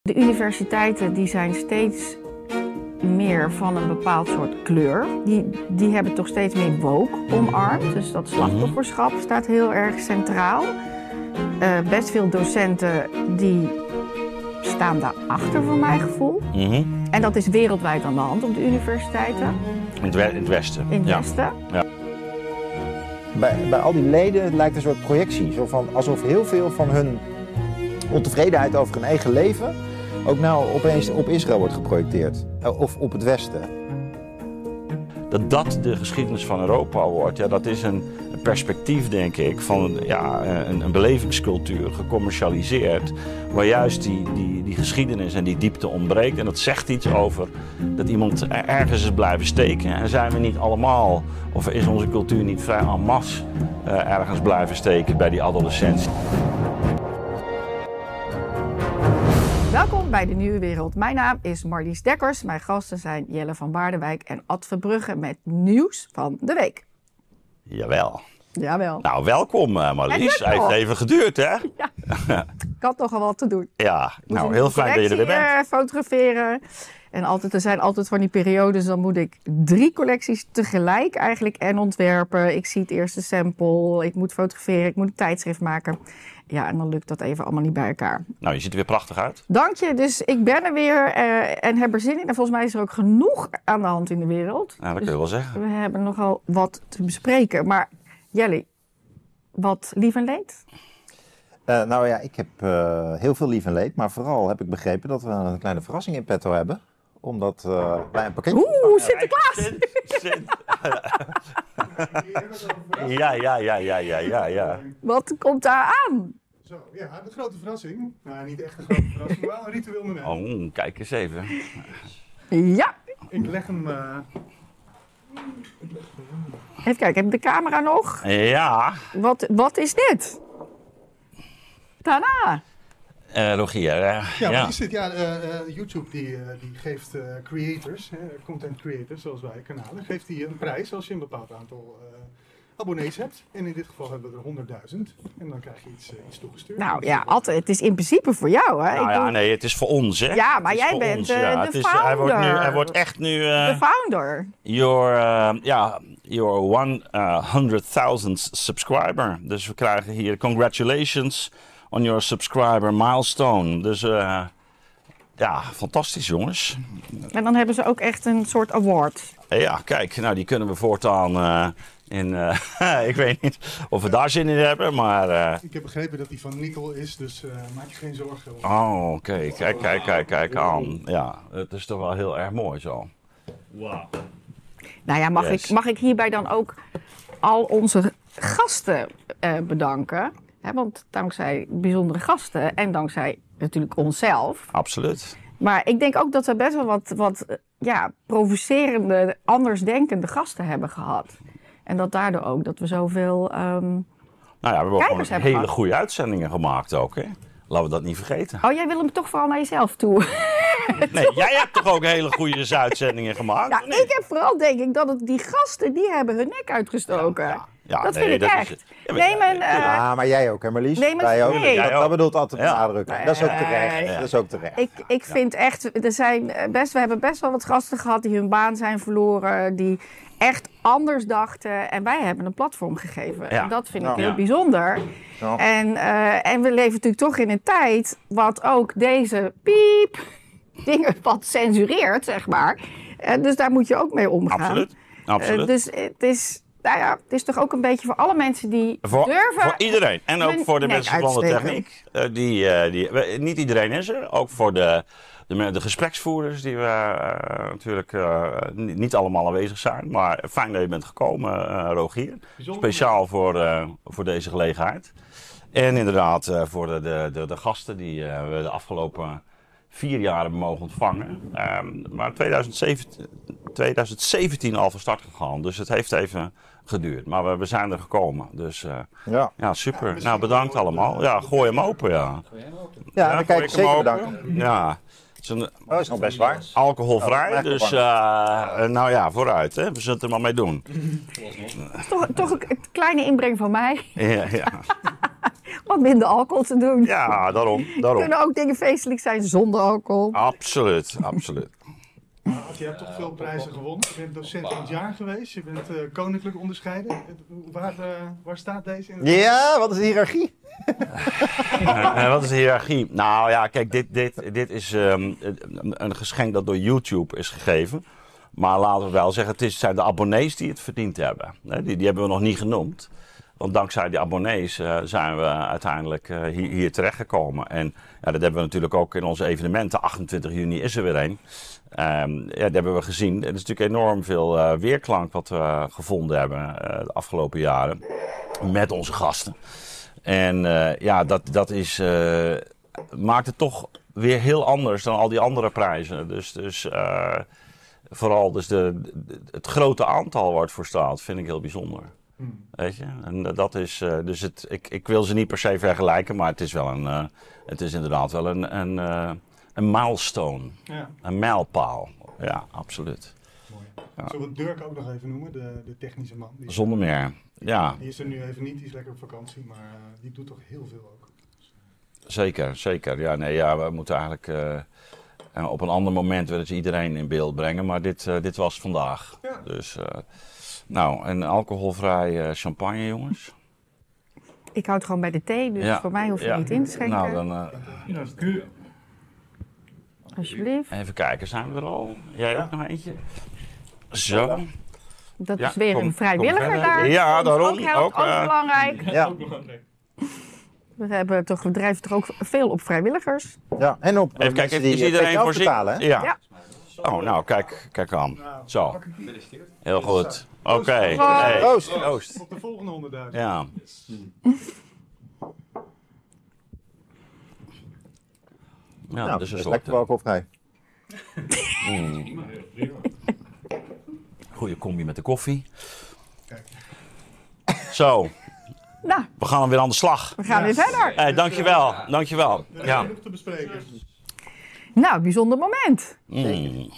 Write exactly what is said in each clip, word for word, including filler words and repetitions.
De universiteiten die zijn steeds meer van een bepaald soort kleur. Die, die hebben toch steeds meer woke omarmd. Dus dat slachtofferschap staat heel erg centraal. Uh, best veel docenten die staan daarachter voor mijn gevoel. Mm-hmm. En dat is wereldwijd aan de hand op de universiteiten. In het, we- in het Westen. In het ja. Westen. Ja. Bij, bij al die leden het lijkt een soort projectie. Zo van, alsof heel veel van hun ontevredenheid over hun eigen leven ook nou opeens op Israël wordt geprojecteerd. Of op het Westen. Dat dat de geschiedenis van Europa wordt, ja, dat is een, een perspectief, denk ik, van ja, een, een belevingscultuur gecommercialiseerd. Waar juist die, die, die geschiedenis en die diepte ontbreekt. En dat zegt iets over dat iemand ergens is blijven steken. En zijn we niet allemaal, of is onze cultuur niet vrij en masse uh, ergens blijven steken bij die adolescentie. Welkom bij de Nieuwe Wereld. Mijn naam is Marlies Dekkers. Mijn gasten zijn Jelle van Baardenwijk en Ad Verbrugge met nieuws van de week. Jawel. Jawel. Nou, welkom uh, Marlies. Hij heeft even geduurd, hè? Ja. Ik had toch al wat te doen. Ja, nou heel fijn dat je er weer bent. Uh, fotograferen. En altijd, er zijn altijd van die periodes, dan moet ik drie collecties tegelijk eigenlijk en ontwerpen. Ik zie het eerste sample, ik moet fotograferen, ik moet een tijdschrift maken. Ja, en dan lukt dat even allemaal niet bij elkaar. Nou, je ziet er weer prachtig uit. Dank je, dus ik ben er weer uh, en heb er zin in. En volgens mij is er ook genoeg aan de hand in de wereld. Nou, dat dus kun je wel zeggen. We hebben nogal wat te bespreken. Maar Jelly, wat lief en leed? Uh, nou ja, ik heb uh, heel veel lief en leed. Maar vooral heb ik begrepen dat we een kleine verrassing in petto hebben. Omdat uh, wij een pakketje... Oeh, Sinterklaas! Sint, Sint. ja, ja, ja, ja, ja, ja, ja. Wat komt daar aan? Zo, ja, de grote verrassing. Nou, niet echt een grote verrassing, maar wel een ritueel moment. Oh, kijk eens even. Ja. Ik leg hem... Uh... Even kijken, heb ik de camera nog? Ja. Wat, wat is dit? Tada! Uh, Rogier, uh, ja, ja. wat is dit? Ja, uh, uh, YouTube die, uh, die geeft uh, creators, uh, content creators zoals wij, kanalen, geeft die een prijs als je een bepaald aantal uh, abonnees hebt. En in dit geval hebben we er honderdduizend. En dan krijg je iets, uh, iets toegestuurd. Nou ja, Atte, het is in principe voor jou, hè? Nou Ik ja, doe... nee, het is voor ons, hè? Ja, maar jij voor bent ons, uh, ja. de Het is, founder. Hij wordt, nu, hij wordt echt nu... Uh, de founder. Your, uh, ja, your one hundred thousand subscriber. Dus we krijgen hier congratulations on your subscriber milestone. Dus uh, ja, fantastisch jongens. En dan hebben ze ook echt een soort award. Ja, kijk, nou die kunnen we voortaan uh, in... Uh, ik weet niet of we daar zin in hebben, maar... Uh... Ik heb begrepen dat die van Nickel is, dus uh, maak je geen zorgen. Oh, oké. Okay. Kijk, kijk, kijk, kijk aan. Ja, het is toch wel heel erg mooi zo. Wauw. Nou ja, mag, yes. ik, mag ik hierbij dan ook al onze gasten uh, bedanken? He, want dankzij bijzondere gasten en dankzij natuurlijk onszelf. Absoluut. Maar ik denk ook dat we best wel wat, wat ja, provocerende, andersdenkende gasten hebben gehad. En dat daardoor ook dat we zoveel um, Nou ja, we hebben gewoon hele gehad. goede uitzendingen gemaakt ook, hè? Laten we dat niet vergeten. Oh, jij wil hem toch vooral naar jezelf toe? Nee, jij hebt toch ook hele goede uitzendingen gemaakt? Nou, nee? ik heb vooral denk ik dat het die gasten, die hebben hun nek uitgestoken. Ja, ja. Ja, dat nee, vind ik dat echt. Is ja, Neem een... Uh... Ja, maar jij ook, hè Marlies? Neem een... Wij ook. Nee. Dat, dat bedoelt altijd Ja. benadrukken. Nee. Dat is ook terecht. Ja. Dat is ook terecht. Ik, ik vind echt, er zijn best, we hebben best wel wat gasten gehad die hun baan zijn verloren, die echt anders dachten. En wij hebben een platform gegeven. Ja. En dat vind ik Ja. heel Ja. bijzonder. Ja. En, uh, en we leven natuurlijk toch in een tijd wat ook deze piep dingen wat censureert, zeg maar. Uh, dus daar moet je ook mee omgaan. Absoluut. Absoluut. Uh, dus het is, nou ja, het is toch ook een beetje voor alle mensen die Voor, durven... voor iedereen. En ook hun voor de nek mensen van de uitsteken. techniek. Uh, die, uh, die, we, niet iedereen is er. Ook voor de, de, de gespreksvoerders die we uh, natuurlijk uh, niet, niet allemaal aanwezig zijn. Maar fijn dat je bent gekomen, uh, Rogier. Speciaal voor, uh, voor deze gelegenheid. En inderdaad uh, voor de, de, de, de gasten die uh, we de afgelopen vier jaar hebben mogen ontvangen. Um, maar twintig zeventien, twintig zeventien al van start gegaan. Dus het heeft even geduurd. Maar we, we zijn er gekomen. Dus uh, Ja, ja, super. Nou, bedankt allemaal. Ja, gooi hem open, ja. ja, Ja, dan gooi kijk ik ik zeker hem bedanken. open? Ja. Het is een Oh, is nog best waar. alcoholvrij, Oh, dus uh, nou ja, vooruit. Hè. We zullen het er maar mee doen. Toch, toch een kleine inbreng van mij. Ja, ja. wat minder alcohol te doen. Ja, daarom. daarom. Kunnen ook dingen feestelijk zijn zonder alcohol. Absoluut, absoluut. Maar je hebt toch veel prijzen gewonnen. Je bent docent van het jaar geweest. Je bent uh, koninklijk onderscheiden. Waar, uh, waar staat deze in? Ja, wat is de hiërarchie? uh, wat is de hiërarchie? Nou ja, kijk, dit, dit, dit is um, een geschenk dat door YouTube is gegeven. Maar laten we wel zeggen, het is, zijn de abonnees die het verdiend hebben. Die, die hebben we nog niet genoemd. Want dankzij die abonnees uh, zijn we uiteindelijk uh, hier, hier terechtgekomen. En ja, dat hebben we natuurlijk ook in onze evenementen. achtentwintig juni is er weer een. Um, ja, dat hebben we gezien. Er is natuurlijk enorm veel uh, weerklank wat we gevonden hebben uh, de afgelopen jaren. Met onze gasten. En uh, ja, dat, dat is, uh, maakt het toch weer heel anders dan al die andere prijzen. Dus, dus uh, vooral dus de, de, het grote aantal waar het voor staat, vind ik heel bijzonder. Hmm. Weet je? En uh, dat is, uh, dus het, ik, ik wil ze niet per se vergelijken, maar het is wel een, uh, het is inderdaad wel een, een, uh, een milestone. Ja. Een mijlpaal. Ja, absoluut. Mooi. Ja. Zullen we Dirk ook nog even noemen, de, de technische man? Die Zonder meer, ja. Die is er nu even niet, die is lekker op vakantie, maar uh, die doet toch heel veel ook. Zeker, zeker. Ja, nee, ja, we moeten eigenlijk uh, op een ander moment willen ze iedereen in beeld brengen, maar dit, uh, dit was vandaag. Ja. Dus, uh, nou, en alcoholvrij uh, champagne, jongens. Ik houd gewoon bij de thee, dus ja. voor mij hoef je ja. niet in te schenken. Nou, dan... Uh, ja, kun Alsjeblieft. Even kijken, zijn we er al? Jij ook ja. nog eentje? Zo. Dat ja, is weer kom, een vrijwilliger daar. Ja, daarom. Ook, heel, ook, ook uh, belangrijk. Ja. We hebben toch, we drijven toch ook veel op vrijwilligers. Ja, en op even kijken, is iedereen voorzien? Betalen, hè? Ja. ja. Oh, nou, kijk, kijk aan. Zo. Heel goed. Oké. Okay. Hey. Proost. Proost. Op de volgende honderdduizend. Ja. Ja, nou, dus dat is lekker alcoholvrij. Mm. Goeie combi met de koffie. Kijk. Zo. Nou, we gaan weer aan de slag. We gaan ja. weer verder. Hey, dankjewel, dankjewel. Er is ja. genoeg te bespreken. Nou, bijzonder moment. Mm.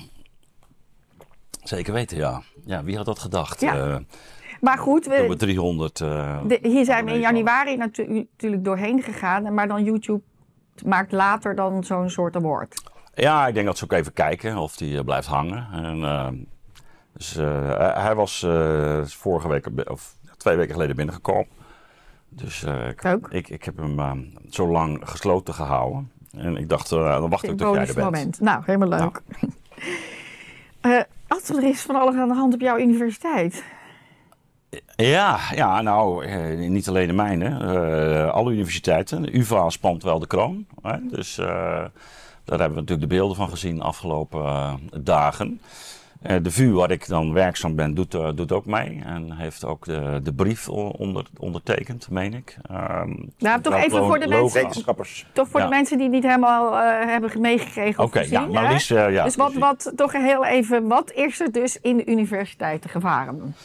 Zeker weten, ja. Ja, wie had dat gedacht? Ja. Uh, maar goed, we, we driehonderd. Uh, de, hier zijn we in januari natu- natuurlijk doorheen gegaan. Maar dan YouTube maakt later dan zo'n soort award. Ja, ik denk dat ze ook even kijken of die uh, blijft hangen. En, uh, dus, uh, hij was uh, vorige week, of twee weken geleden binnengekomen. Dus uh, ik, ik, ik heb hem uh, zo lang gesloten gehouden. En ik dacht, uh, dan wacht ik tot jij er bent. Moment. Nou, helemaal leuk. Nou. uh, Ad, er is van alles aan de hand op jouw universiteit. Ja, ja nou, eh, niet alleen de mijne. Uh, alle universiteiten. De U vA spant wel de kroon. Hè? Dus uh, daar hebben we natuurlijk de beelden van gezien de afgelopen uh, dagen. Uh, de V U, waar ik dan werkzaam ben, doet, uh, doet ook mee. En heeft ook de, de brief onder, ondertekend, meen ik. Um, nou, toch even voor de mensen, wetenschappers. Toch voor ja. de mensen die het niet helemaal uh, hebben meegekregen of okay, gezien. Ja, maar Lies, uh, ja, dus wat, wat, toch heel even, wat is er dus in de universiteit gevaren?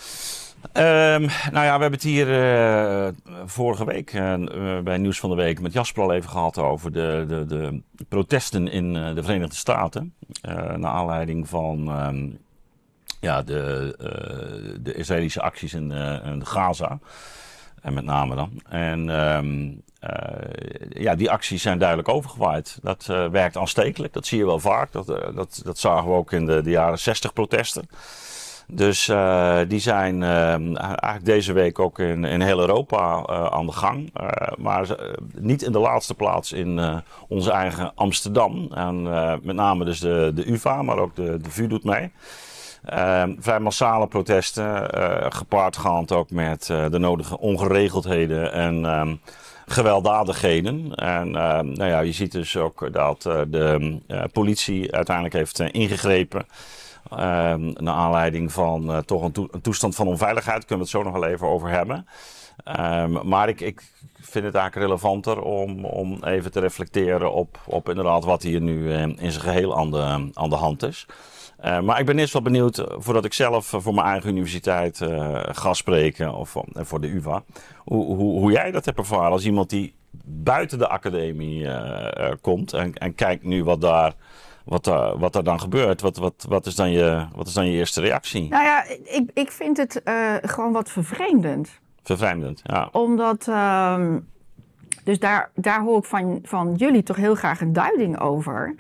Um, nou ja, we hebben het hier uh, vorige week uh, bij Nieuws van de Week met Jasper al even gehad over de, de, de protesten in uh, de Verenigde Staten. Uh, naar aanleiding van um, ja, de, uh, de Israëlische acties in, uh, in Gaza. En met name dan. En um, uh, ja, die acties zijn duidelijk overgewaaid. Dat uh, werkt aanstekelijk, dat zie je wel vaak. Dat, uh, dat, dat zagen we ook in de, de jaren zestig protesten. Dus uh, die zijn uh, eigenlijk deze week ook in, in heel Europa uh, aan de gang. Uh, maar uh, niet in de laatste plaats in uh, onze eigen Amsterdam. En uh, met name dus de, de U vA, maar ook de, de V U doet mee. Uh, vrij massale protesten, uh, gepaardgaand ook met uh, de nodige ongeregeldheden en uh, gewelddadigheden. En uh, nou ja, je ziet dus ook dat uh, de uh, politie uiteindelijk heeft uh, ingegrepen. Uh, naar aanleiding van uh, toch een, to- een toestand van onveiligheid. Daar kunnen we het zo nog wel even over hebben. Um, maar ik, ik vind het eigenlijk relevanter om, om even te reflecteren op, op inderdaad wat hier nu uh, in zijn geheel aan de, aan de hand is. Uh, maar ik ben eerst wel benieuwd, voordat ik zelf uh, voor mijn eigen universiteit uh, ga spreken, of uh, voor de U vA, hoe, hoe, hoe jij dat hebt ervaren als iemand die buiten de academie uh, uh, komt en, en kijkt nu wat daar... Wat, uh, wat er dan gebeurt, wat, wat, wat, is dan je, wat is dan je eerste reactie? Nou ja, ik, ik vind het uh, gewoon wat vervreemdend. Vervreemdend, ja. Omdat uh, Dus daar, daar hoor ik van, van jullie toch heel graag een duiding over.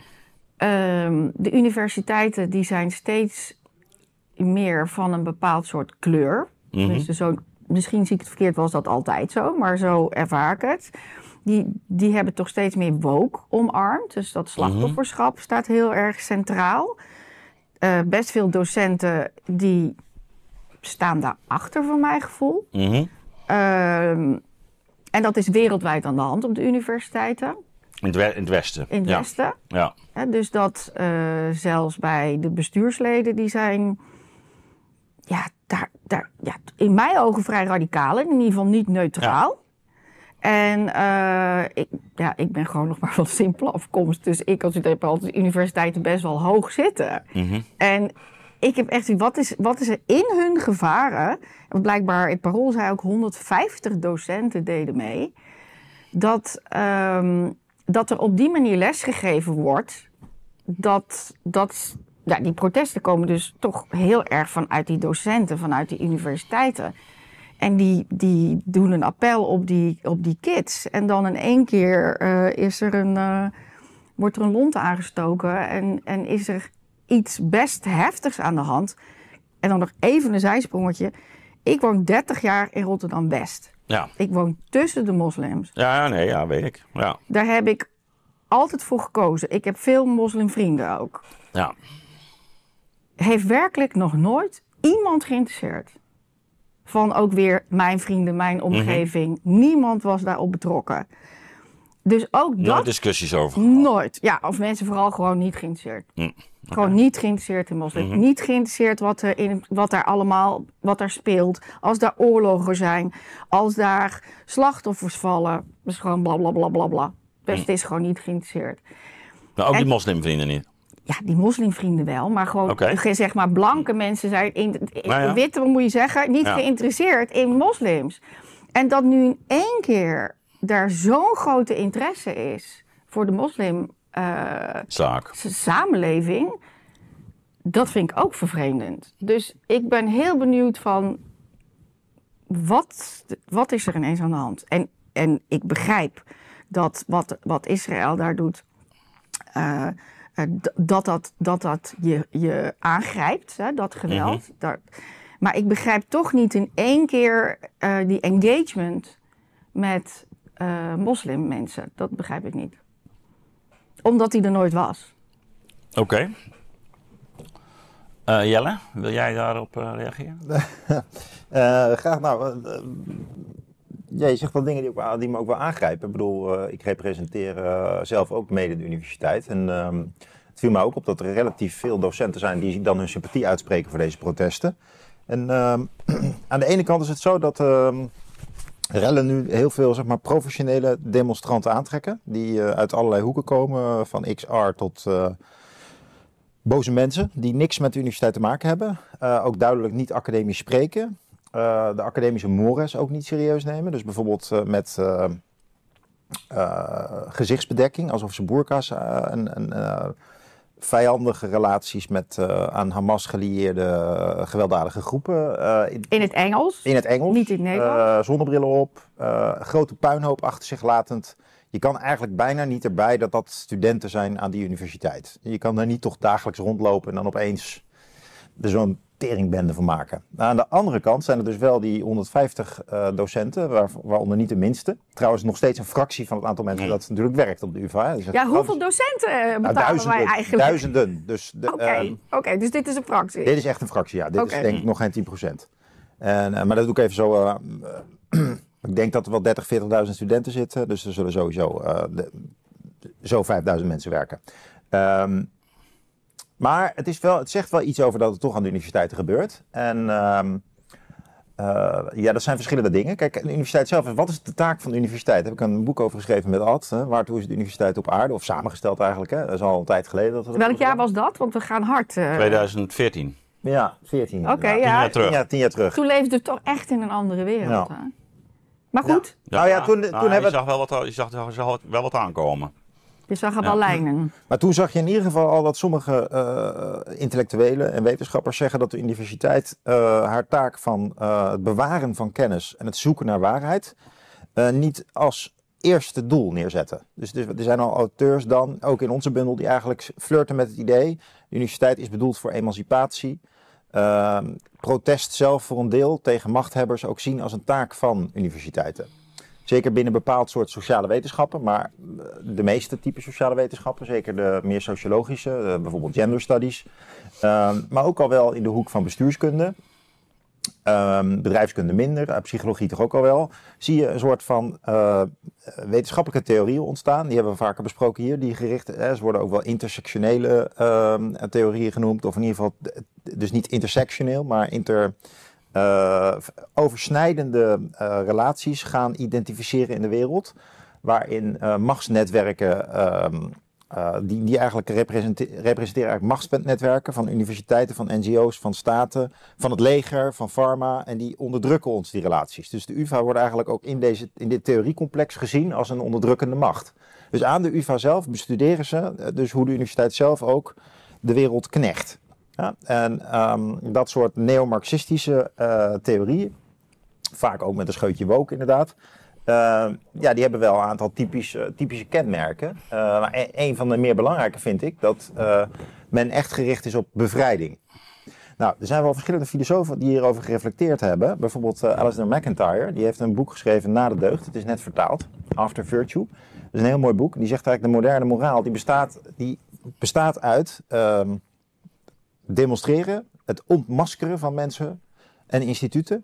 Um, de universiteiten die zijn steeds meer van een bepaald soort kleur. Mm-hmm. Dus zo, misschien zie ik het verkeerd, was dat altijd zo, maar zo ervaar ik het. Die, die hebben toch steeds meer woke omarmd. Dus dat slachtofferschap mm-hmm. staat heel erg centraal. Uh, best veel docenten die staan daarachter, voor mijn gevoel. Mm-hmm. Uh, en dat is wereldwijd aan de hand op de universiteiten. In het, we- in het Westen. In het ja. Westen. Ja. Ja, dus dat uh, zelfs bij de bestuursleden, die zijn ja, daar, daar, ja, in mijn ogen vrij radicaal. In ieder geval niet neutraal. Ja. En uh, ik, ja, ik ben gewoon nog maar van simpele afkomst. Dus ik als heb altijd de universiteiten best wel hoog zitten. Mm-hmm. En ik heb echt, wat is, wat is er in hun gevaren? En blijkbaar, het Parool zei ook honderdvijftig docenten deden mee. Dat, um, dat er op die manier lesgegeven wordt. Dat, dat, ja, die protesten komen dus toch heel erg vanuit die docenten, vanuit die universiteiten. En die, die doen een appel op die, op die kids. En dan in één keer uh, is er een, uh, wordt er een lont aangestoken. En, en is er iets best heftigs aan de hand. En dan nog even een zijsprongetje. Ik woon dertig jaar in Rotterdam-West. Ja. Ik woon tussen de moslims. Ja, nee, ja, weet ik. Ja. Daar heb ik altijd voor gekozen. Ik heb veel moslimvrienden ook. Ja. Heeft werkelijk nog nooit iemand geïnteresseerd. Van ook weer mijn vrienden, mijn omgeving. Mm-hmm. Niemand was daarop betrokken. Dus ook dat... Nooit discussies over. Nooit. Ja, of mensen vooral gewoon niet geïnteresseerd. Mm. Okay. Gewoon niet geïnteresseerd in moslim. Mm-hmm. Niet geïnteresseerd wat er, in, wat daar allemaal wat daar speelt. Als daar oorlogen zijn. Als daar slachtoffers vallen. Dus gewoon bla bla bla bla bla. Dus mm. het is gewoon niet geïnteresseerd. Nou, ook en, die moslimvrienden niet? Ja, die moslimvrienden wel. Maar gewoon, okay. zeg maar, blanke mensen zijn... In, in, nou ja. Witte, moet je zeggen, niet ja. geïnteresseerd in moslims. En dat nu in één keer daar zo'n grote interesse is voor de moslim uh, Zaak. samenleving, dat vind ik ook vervreemdend. Dus ik ben heel benieuwd van, wat, wat is er ineens aan de hand? En, en ik begrijp dat wat, wat Israël daar doet, uh, uh, d- dat dat, dat, dat je, je aangrijpt, hè, dat geweld. Mm-hmm. Daar, maar ik begrijp toch niet in één keer uh, die engagement met uh, moslimmensen. Dat begrijp ik niet. Omdat die er nooit was. Oké. Okay. Uh, Jelle, wil jij daarop uh, reageren? uh, graag. Nou, uh, ja, je zegt wel dingen die, ook, die me ook wel aangrijpen. Ik bedoel, uh, ik representeer uh, zelf ook mede de universiteit. En uh, het viel mij ook op dat er relatief veel docenten zijn die dan hun sympathie uitspreken voor deze protesten. En uh, aan de ene kant is het zo dat uh, rellen nu heel veel, zeg maar, professionele demonstranten aantrekken. Die uh, uit allerlei hoeken komen, van X R tot uh, boze mensen die niks met de universiteit te maken hebben. Uh, ook duidelijk niet academisch spreken. Uh, de academische mores ook niet serieus nemen. Dus bijvoorbeeld uh, met uh, uh, gezichtsbedekking, alsof ze boerka's uh, en... en uh, vijandige relaties met uh, aan Hamas gelieerde uh, gewelddadige groepen. Uh, in, in het Engels? In het Engels. Niet in het Nederlands? Uh, zonnebrillen op, uh, grote puinhoop achter zich latend. Je kan eigenlijk bijna niet erbij dat dat studenten zijn aan die universiteit. Je kan daar niet toch dagelijks rondlopen en dan opeens er zo'n teringbende van maken. Nou, aan de andere kant zijn er dus wel die honderdvijftig uh, docenten, waar, waaronder niet de minste. Trouwens nog steeds een fractie van het aantal mensen nee. dat natuurlijk werkt op de U vA. Dus ja, hoeveel docenten uh, betalen nou, duizenden, wij eigenlijk? Duizenden. Dus Oké, okay. uh, okay, dus dit is een fractie? Dit is echt een fractie, ja. Dit okay. is denk ik nog geen tien procent. En, uh, maar dat doe ik even zo... Uh, uh, ik denk dat er wel dertig, veertigduizend studenten zitten. Dus er zullen sowieso uh, de, zo vijfduizend mensen werken. Um, Maar het, is wel, het zegt wel iets over dat het toch aan de universiteiten gebeurt. En uh, uh, ja, dat zijn verschillende dingen. Kijk, de universiteit zelf, wat is de taak van de universiteit? Daar heb ik een boek over geschreven met Ad. Hè? Waartoe is de universiteit op aarde? Of samengesteld eigenlijk. Hè? Dat is al een tijd geleden. Dat we dat Welk jaar was dat? Want we gaan hard. Uh... tweedacht veertien. Ja, veertien. Oké, okay, ja. Tien jaar terug. Tien jaar, tien jaar terug. Toen leefde het toch echt in een andere wereld. Ja. Hè? Maar goed. Ja. Nou ja, toen, nou, toen je hebben... zag wel wat, je zag, je zag wel wat aankomen. Je zag er ja. wel lijnen. Maar toen zag je in ieder geval al dat sommige uh, intellectuelen en wetenschappers zeggen dat de universiteit uh, haar taak van uh, het bewaren van kennis en het zoeken naar waarheid uh, niet als eerste doel neerzetten. Dus, dus er zijn al auteurs dan, ook in onze bundel, die eigenlijk flirten met het idee. De universiteit is bedoeld voor emancipatie. Uh, protest zelf voor een deel tegen machthebbers ook zien als een taak van universiteiten. Zeker binnen een bepaald soort sociale wetenschappen, maar de meeste typen sociale wetenschappen, zeker de meer sociologische, uh, bijvoorbeeld gender studies, uh, maar ook al wel in de hoek van bestuurskunde, uh, bedrijfskunde minder, uh, psychologie toch ook al wel, zie je een soort van uh, wetenschappelijke theorieën ontstaan. Die hebben we vaker besproken hier, die gericht, eh, ze worden ook wel intersectionele uh, theorieën genoemd, of in ieder geval, dus niet intersectioneel, maar inter... Uh, oversnijdende uh, relaties gaan identificeren in de wereld, waarin uh, machtsnetwerken, uh, uh, die, die eigenlijk represente- representeren eigenlijk machtsnetwerken van universiteiten, van N G O's, van staten, van het leger, van pharma, en die onderdrukken ons die relaties. Dus de U vA wordt eigenlijk ook in, deze, in dit theoriecomplex gezien als een onderdrukkende macht. Dus aan de U vA zelf bestuderen ze dus hoe de universiteit zelf ook de wereld knecht. Ja, en um, dat soort neo-marxistische uh, theorieën, vaak ook met een scheutje woke inderdaad, uh, ja, die hebben wel een aantal typische, typische kenmerken. Uh, maar een, een van de meer belangrijke vind ik dat uh, men echt gericht is op bevrijding. Nou, er zijn wel verschillende filosofen die hierover gereflecteerd hebben. Bijvoorbeeld uh, Alasdair MacIntyre, die heeft een boek geschreven Na de deugd. Het is net vertaald, After Virtue. Dat is een heel mooi boek. Die zegt eigenlijk de moderne moraal, die bestaat, die bestaat uit... Um, demonstreren, het ontmaskeren van mensen en instituten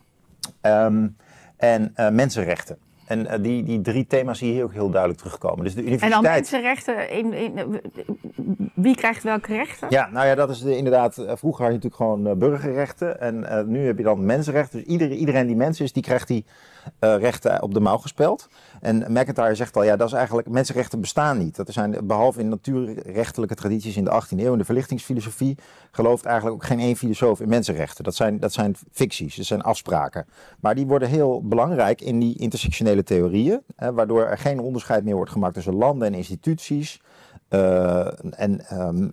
um, en uh, mensenrechten. En uh, die, die drie thema's zie je hier ook heel duidelijk terugkomen. Dus de universiteit... En dan mensenrechten, in, in, wie krijgt welke rechten? Ja, nou ja, dat is de, inderdaad, uh, vroeger had je natuurlijk gewoon uh, burgerrechten en uh, nu heb je dan mensenrechten. Dus iedereen, iedereen die mens is, die krijgt die uh, rechten op de mouw gespeld. En MacIntyre zegt al, ja, dat is eigenlijk, mensenrechten bestaan niet. Dat zijn, behalve in natuurrechtelijke tradities in de achttiende eeuw, in de verlichtingsfilosofie, gelooft eigenlijk ook geen één filosoof in mensenrechten. Dat zijn, dat zijn ficties, dat zijn afspraken. Maar die worden heel belangrijk in die intersectionele theorieën, hè, waardoor er geen onderscheid meer wordt gemaakt tussen landen en instituties. Uh, en um,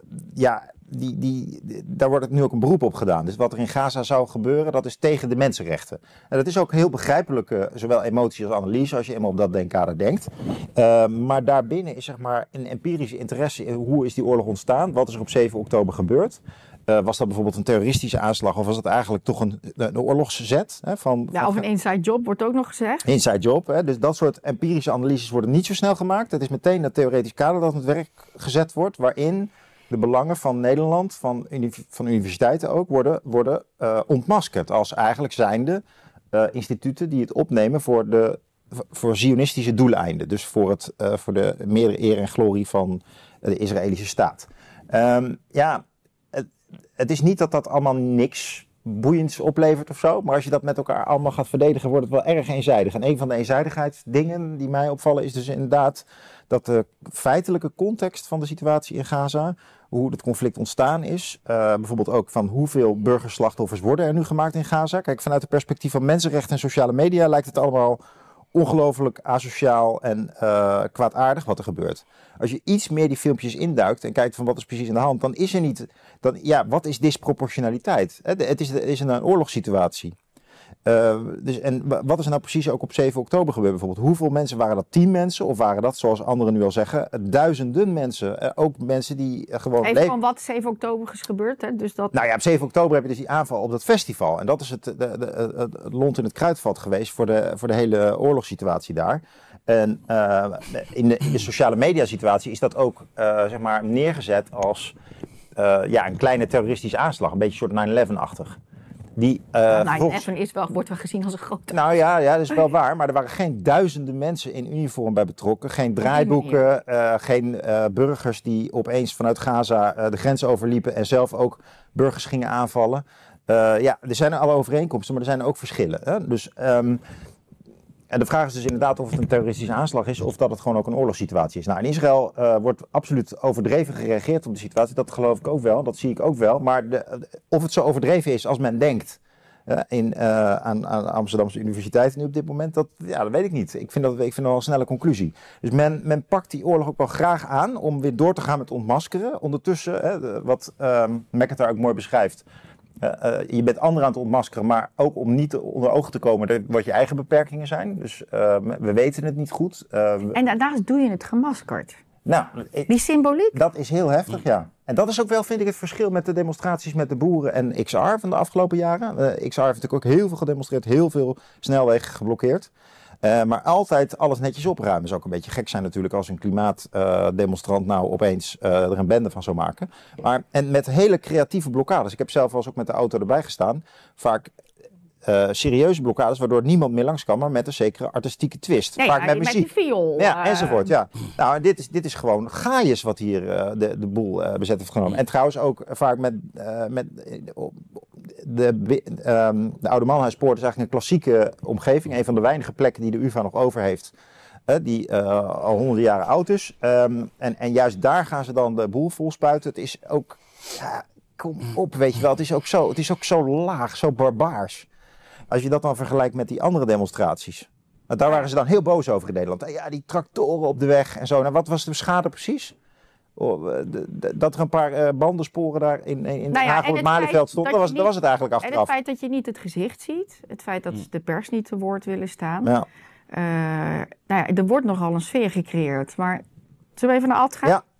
ja, die, die, daar wordt het nu ook een beroep op gedaan. Dus wat er in Gaza zou gebeuren, dat is tegen de mensenrechten. En dat is ook heel begrijpelijke, zowel emotie als analyse, als je eenmaal op dat denkkader denkt. Uh, maar daarbinnen is zeg maar een empirische interesse in hoe is die oorlog ontstaan? Wat is er op zeven oktober gebeurd? Uh, was dat bijvoorbeeld een terroristische aanslag of was dat eigenlijk toch een, een oorlogszet? Hè, van, ja, van, of een inside job wordt ook nog gezegd. Inside job, hè, dus dat soort empirische analyses worden niet zo snel gemaakt. Het is meteen dat theoretisch kader dat het werk gezet wordt, waarin de belangen van Nederland, van, van universiteiten ook, worden, worden uh, ontmaskerd als eigenlijk zijnde uh, instituten die het opnemen voor de voor zionistische doeleinden. Dus voor, het, uh, voor de meerdere eer en glorie van de Israëlische staat. Um, ja, het, het is niet dat dat allemaal niks boeiends oplevert of zo, maar als je dat met elkaar allemaal gaat verdedigen, wordt het wel erg eenzijdig. En een van de eenzijdigheidsdingen die mij opvallen is dus inderdaad dat de feitelijke context van de situatie in Gaza, hoe het conflict ontstaan is, uh, bijvoorbeeld ook van hoeveel burgerslachtoffers worden er nu gemaakt in Gaza. Kijk, vanuit het perspectief van mensenrechten en sociale media lijkt het allemaal ongelooflijk asociaal en uh, kwaadaardig wat er gebeurt. Als je iets meer die filmpjes induikt en kijkt van wat is precies aan de hand, dan is er niet, dan, ja, wat is disproportionaliteit? Het is, het is een, een oorlogssituatie. Uh, dus, en wat is er nou precies ook op zeven oktober gebeurd bijvoorbeeld? Hoeveel mensen waren dat? Tien mensen? Of waren dat, zoals anderen nu al zeggen, duizenden mensen? Uh, ook mensen die uh, gewoon... Even van wat zeven oktober is gebeurd, hè? Dus dat... Nou ja, op zeven oktober heb je dus die aanval op dat festival. En dat is het, de, de, de, het lont in het kruidvat geweest voor de, voor de hele oorlogssituatie daar. En uh, in, de, in de sociale media situatie is dat ook uh, zeg maar neergezet als uh, ja, een kleine terroristische aanslag. Een beetje een soort nine eleven-achtig. Die, uh, nou, nine eleven is wel, wordt wel gezien als een grote... Nou ja, ja, dat is wel waar. Maar er waren geen duizenden mensen in uniform bij betrokken. Geen draaiboeken, uh, geen uh, burgers die opeens vanuit Gaza uh, de grens overliepen en zelf ook burgers gingen aanvallen. Uh, ja, er zijn alle overeenkomsten, maar er zijn ook verschillen. Hè? Dus... Um, En de vraag is dus inderdaad of het een terroristische aanslag is of dat het gewoon ook een oorlogssituatie is. Nou, in Israël uh, wordt absoluut overdreven gereageerd op de situatie. Dat geloof ik ook wel, dat zie ik ook wel. Maar de, of het zo overdreven is als men denkt uh, in, uh, aan, aan Amsterdamse universiteiten nu op dit moment, dat, ja, dat weet ik niet. Ik vind dat, ik vind dat wel een snelle conclusie. Dus men, men pakt die oorlog ook wel graag aan om weer door te gaan met ontmaskeren. Ondertussen, hè, de, wat uh, MacIntyre ook mooi beschrijft, Uh, uh, je bent anderen aan het ontmaskeren, maar ook om niet onder ogen te komen dat wat je eigen beperkingen zijn. Dus uh, we weten het niet goed. Uh, en daarnaast doe je het gemaskerd. Nou, die symboliek? Dat is heel heftig, ja. En dat is ook wel, vind ik, het verschil met de demonstraties met de boeren en X R van de afgelopen jaren. Uh, X R heeft natuurlijk ook heel veel gedemonstreerd, heel veel snelwegen geblokkeerd. Uh, maar altijd alles netjes opruimen. Zou ook een beetje gek zijn natuurlijk als een klimaatdemonstrant uh, nou opeens uh, er een bende van zou maken. Maar, en met hele creatieve blokkades. Ik heb zelf wel eens ook met de auto erbij gestaan. Vaak uh, serieuze blokkades waardoor niemand meer langs kan, maar met een zekere artistieke twist. Nee, Vaak ja, met met muziek. die viool. Ja, uh... enzovoort. Ja. Nou, dit is, dit is gewoon gaaiers wat hier uh, de, de boel uh, bezet heeft genomen. En trouwens ook vaak met, uh, met uh, de, um, de Oude Manhuispoort is eigenlijk een klassieke omgeving. Een van de weinige plekken die de U vA nog over heeft. Uh, die uh, al honderden jaren oud is. Um, en, en juist daar gaan ze dan de boel vol spuiten. Het is ook, ja, kom op, weet je wel. Het is ook zo, het is ook zo laag, zo barbaars. Als je dat dan vergelijkt met die andere demonstraties. Want daar waren ze dan heel boos over in Nederland. Ja, die tractoren op de weg en zo. Nou, wat was de schade precies? Oh, de, de, dat er een paar uh, bandensporen daar in, in nou ja, Haag op het Malieveld stonden, dat was, niet, dat was het eigenlijk achteraf. En het feit dat je niet het gezicht ziet, het feit dat de pers niet te woord willen staan. Ja. Uh, nou ja, er wordt nogal een sfeer gecreëerd, maar zullen we even naar Alt gaan? Ja.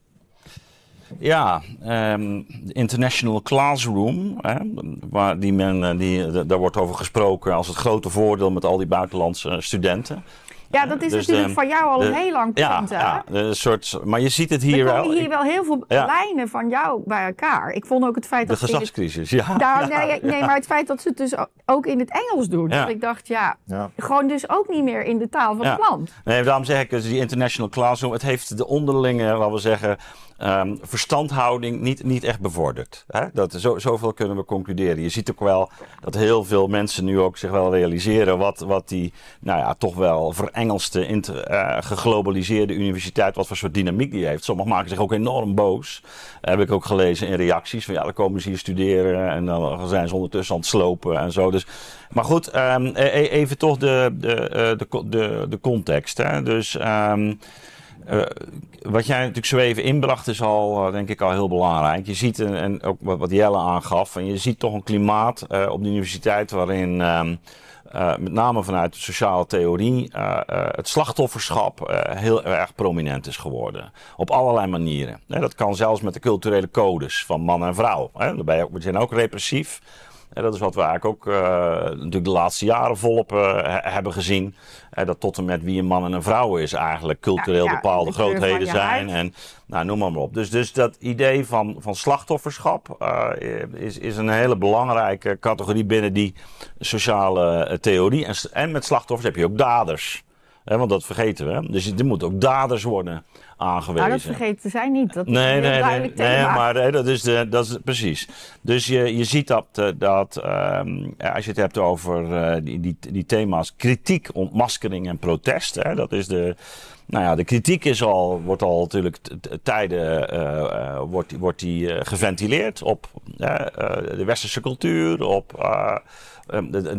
Ja, um, de International Classroom, hè, waar die men, die, daar wordt over gesproken als het grote voordeel met al die buitenlandse studenten. Ja, dat is dus natuurlijk de, van jou al de, een heel lang punt. Ja, ja een soort, maar je ziet het hier wel. Er komen hier wel heel veel ja. lijnen van jou bij elkaar. Ik vond ook het feit dat de gezagscrisis, het, ja. Daar, nee, nee, maar het feit dat ze het dus ook in het Engels doen. Ja. Dat ik dacht, ja, ja, gewoon dus ook niet meer in de taal van ja. het land. Nee, daarom zeg ik, dus die International Classroom, het heeft de onderlinge, laten we zeggen, Um, verstandhouding niet, niet echt bevorderd. Hè? Dat, zo, zoveel kunnen we concluderen. Je ziet ook wel dat heel veel mensen nu ook zich wel realiseren wat, wat die, nou ja, toch wel verengelste, inter, uh, geglobaliseerde universiteit, wat voor soort dynamiek die heeft. Sommigen maken zich ook enorm boos. Uh, heb ik ook gelezen in reacties van ja, dan komen ze hier studeren en dan zijn ze ondertussen aan het slopen en zo. Dus, maar goed, um, even toch de, de, de, de, de context. Hè? Dus Um, Uh, wat jij natuurlijk zo even inbracht is al, uh, denk ik, al heel belangrijk. Je ziet, en, en ook wat, wat Jelle aangaf, en je ziet toch een klimaat uh, op de universiteit waarin um, uh, met name vanuit de sociale theorie uh, uh, het slachtofferschap uh, heel erg prominent is geworden. Op allerlei manieren. Uh, dat kan zelfs met de culturele codes van man en vrouw. Uh, daarbij ook, we zijn ook repressief. En dat is wat we eigenlijk ook uh, natuurlijk de laatste jaren volop uh, hebben gezien. Uh, dat tot en met wie een man en een vrouw is eigenlijk cultureel ja, ja, bepaalde grootheden zijn. En nou, noem maar, maar op. Dus, dus dat idee van, van slachtofferschap uh, is, is een hele belangrijke categorie binnen die sociale uh, theorie. En, en met slachtoffers heb je ook daders. He, want dat vergeten we. Dus er moeten ook daders worden aangewezen. Nou, dat vergeten zij niet. Dat is nee, een heel nee, duidelijk nee, thema. nee, maar nee, dat, is de, dat is precies. Dus je, je ziet dat, dat um, als je het hebt over uh, die, die, die thema's kritiek, ontmaskering en protest. Hè, dat is de... Nou ja, de kritiek is al, wordt al natuurlijk tijden uh, uh, wordt, wordt die, uh, geventileerd op uh, uh, de westerse cultuur, op uh, het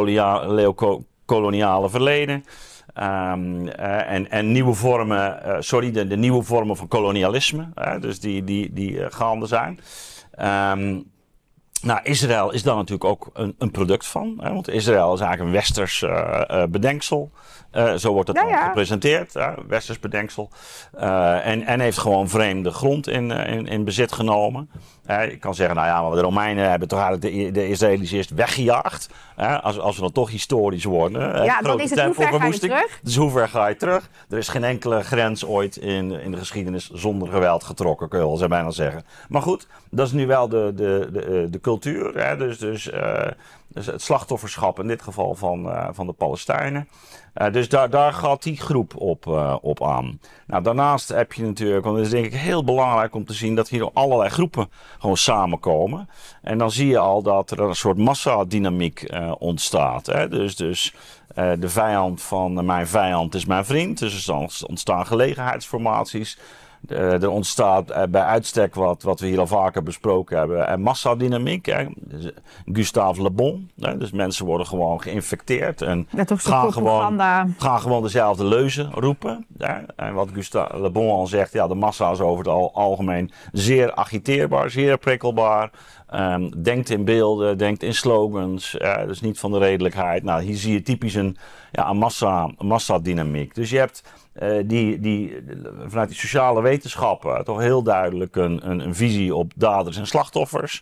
neocoloniale verleden. Um, uh, en, en nieuwe vormen, uh, sorry, de, de nieuwe vormen van kolonialisme, uh, dus die, die, die uh, gaande zijn. Um, nou, Israël is daar natuurlijk ook een, een product van, hè, want Israël is eigenlijk een westers uh, uh, bedenksel. Uh, zo wordt het ja, dan ja. gepresenteerd, uh, westers bedenksel. Uh, en, en heeft gewoon vreemde grond in, uh, in, in bezit genomen. Uh, je kan zeggen, nou ja, maar de Romeinen hebben toch eigenlijk de, de Israëli's eerst weggejaagd. Uh, als, als we dan toch historisch worden. Uh, ja, dan is het hoe ver ga je terug? Dus hoe ver ga je terug? Er is geen enkele grens ooit in, in de geschiedenis zonder geweld getrokken, kun je wel bijna zeggen. Maar goed, dat is nu wel de, de, de, de cultuur. Hè? Dus, dus, uh, dus het slachtofferschap in dit geval van, uh, van de Palestijnen. Uh, dus daar, daar gaat die groep op, uh, op aan. Nou, daarnaast heb je natuurlijk, want het is denk ik heel belangrijk om te zien dat hier allerlei groepen gewoon samenkomen. En dan zie je al dat er een soort massadynamiek uh, ontstaat. Hè? Dus, dus uh, de vijand van uh, mijn vijand is mijn vriend. Dus er ontstaan gelegenheidsformaties. Uh, er ontstaat uh, bij uitstek wat, wat we hier al vaker besproken hebben. En massadynamiek. Hè. Dus, uh, Gustave Le Bon. Hè. Dus mensen worden gewoon geïnfecteerd. En gaan gewoon, gaan gewoon dezelfde leuzen roepen. Hè. En wat Gustave Le Bon al zegt. Ja, de massa is over het al, algemeen zeer agiteerbaar. Zeer prikkelbaar. Um, denkt in beelden, denkt in slogans. Uh, dus niet van de redelijkheid. Nou, hier zie je typisch een, ja, een massa, een massadynamiek. Dus je hebt uh, die, die, vanuit die sociale wetenschappen toch heel duidelijk een, een, een visie op daders en slachtoffers.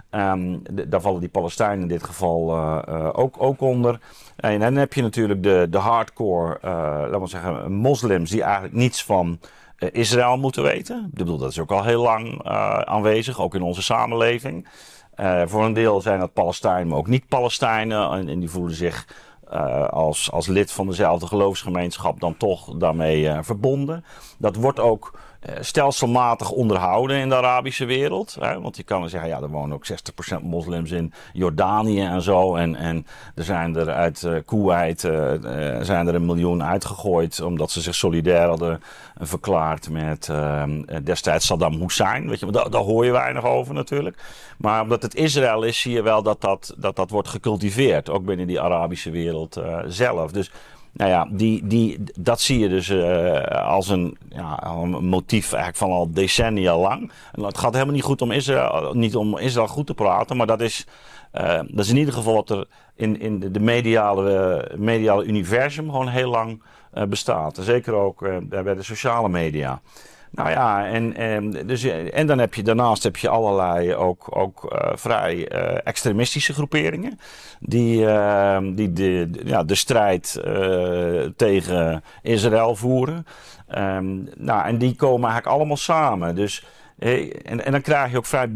Um, de, daar vallen die Palestijnen in dit geval uh, uh, ook, ook onder. En dan heb je natuurlijk de, de hardcore, uh, laten we zeggen, moslims die eigenlijk niets van uh, Israël moeten weten. Ik bedoel, dat is ook al heel lang uh, aanwezig, ook in onze samenleving. Uh, voor een deel zijn dat Palestijnen, maar ook niet-Palestijnen. En, en die voelen zich uh, als, als lid van dezelfde geloofsgemeenschap dan toch daarmee uh, verbonden. Dat wordt ook uh, stelselmatig onderhouden in de Arabische wereld. Hè? Want je kan zeggen, ja, er wonen ook zestig procent moslims in Jordanië en zo. En, en er zijn er uit uh, Kuwait uh, uh, zijn er een miljoen uitgegooid omdat ze zich solidair hadden uh, verklaard met uh, destijds Saddam Hussein. Weet je, maar daar, daar hoor je weinig over natuurlijk. Maar omdat het Israël is, zie je wel dat dat, dat, dat wordt gecultiveerd. Ook binnen die Arabische wereld uh, zelf. Dus nou ja, die, die, dat zie je dus uh, als een, ja, een motief eigenlijk van al decennia lang. En het gaat helemaal niet goed om Israël, niet om Israël goed te praten, maar dat is, uh, dat is in ieder geval wat er in, in de, de mediale, uh, mediale universum gewoon heel lang uh, bestaat. Zeker ook uh, bij de sociale media. Nou ja, en, en, dus, en dan heb je daarnaast heb je allerlei ook, ook uh, vrij uh, extremistische groeperingen die, uh, die de, de, ja, de strijd uh, tegen Israël voeren. Um, nou, en die komen eigenlijk allemaal samen. Dus, en, en dan krijg je ook vrij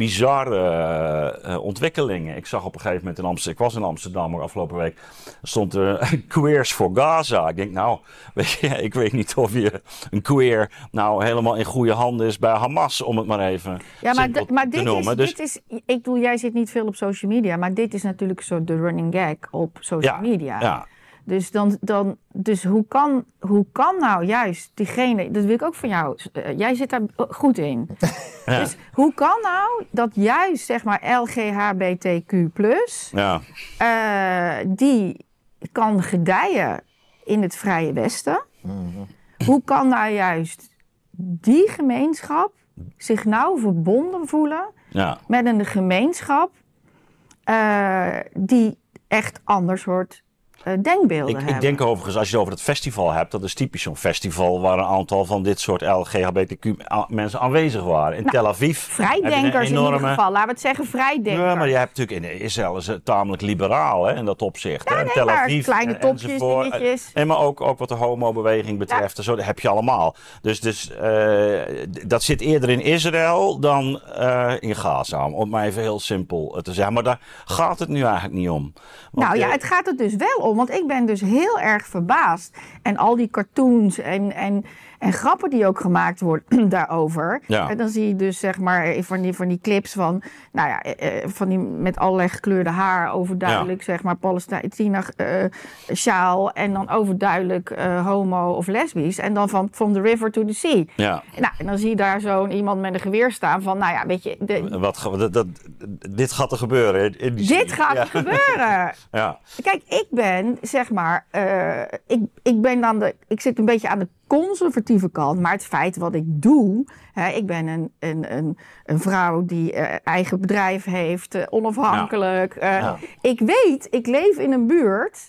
bizarre uh, ontwikkelingen. Ik zag op een gegeven moment in Amsterdam, ik was in Amsterdam afgelopen week, stond er Queers for Gaza. Ik denk, nou, weet je, ik weet niet of je een queer nou helemaal in goede handen is bij Hamas, om het maar even ja, maar, d- maar dit te noemen. Is, dus, dit is, ik bedoel, jij zit niet veel op social media, maar dit is natuurlijk zo de running gag op social ja, media. Ja. Dus, dan, dan, dus hoe, kan, hoe kan nou juist diegene, dat wil ik ook van jou, uh, jij zit daar goed in. Ja. Dus hoe kan nou dat juist, zeg maar, L G H B T Q plus, ja. uh, die kan gedijen in het Vrije Westen. Mm-hmm. Hoe kan nou juist die gemeenschap zich nou verbonden voelen ja. met een gemeenschap uh, die echt ander soort Uh, denkbeelden ik, hebben. Ik denk overigens, als je het over het festival hebt, dat is typisch zo'n festival waar een aantal van dit soort L G H B T Q mensen aanwezig waren. In nou, Tel Aviv. Vrijdenkers enorme... in ieder geval, laten we het zeggen vrijdenkers. Ja, maar je hebt natuurlijk, in Israël is het tamelijk liberaal hè, in dat opzicht. Ja, hè? nee, Tel maar Aviv kleine topjes, dingetjes. En maar ook, ook wat de homobeweging betreft, ja. Zo, dat heb je allemaal. Dus, dus uh, dat zit eerder in Israël dan uh, in Gaza, om het maar even heel simpel te zeggen. Maar daar gaat het nu eigenlijk niet om. Want, nou ja, uh, het gaat er dus wel om. Want ik ben dus heel erg verbaasd. En al die cartoons en, en, en grappen die ook gemaakt worden daarover. Ja. En dan zie je dus zeg maar van die, van die clips van, nou ja, van die met allerlei gekleurde haar overduidelijk, ja. zeg maar, Palestina uh, sjaal. En dan overduidelijk uh, homo of lesbisch. En dan van from the river to the sea. Ja. Nou, en dan zie je daar zo'n iemand met een geweer staan van, nou ja, weet je. De, Wat, dat, dat, dit gaat er gebeuren. In die dit gaat er gebeuren. Ja. Kijk, ik ben, zeg maar, uh, ik, ik ben aan de, ik zit een beetje aan de conservatieve kant, maar het feit wat ik doe, hè, ik ben een, een, een, een vrouw die uh, eigen bedrijf heeft, uh, onafhankelijk. Ja. Uh, ja. Ik weet, ik leef in een buurt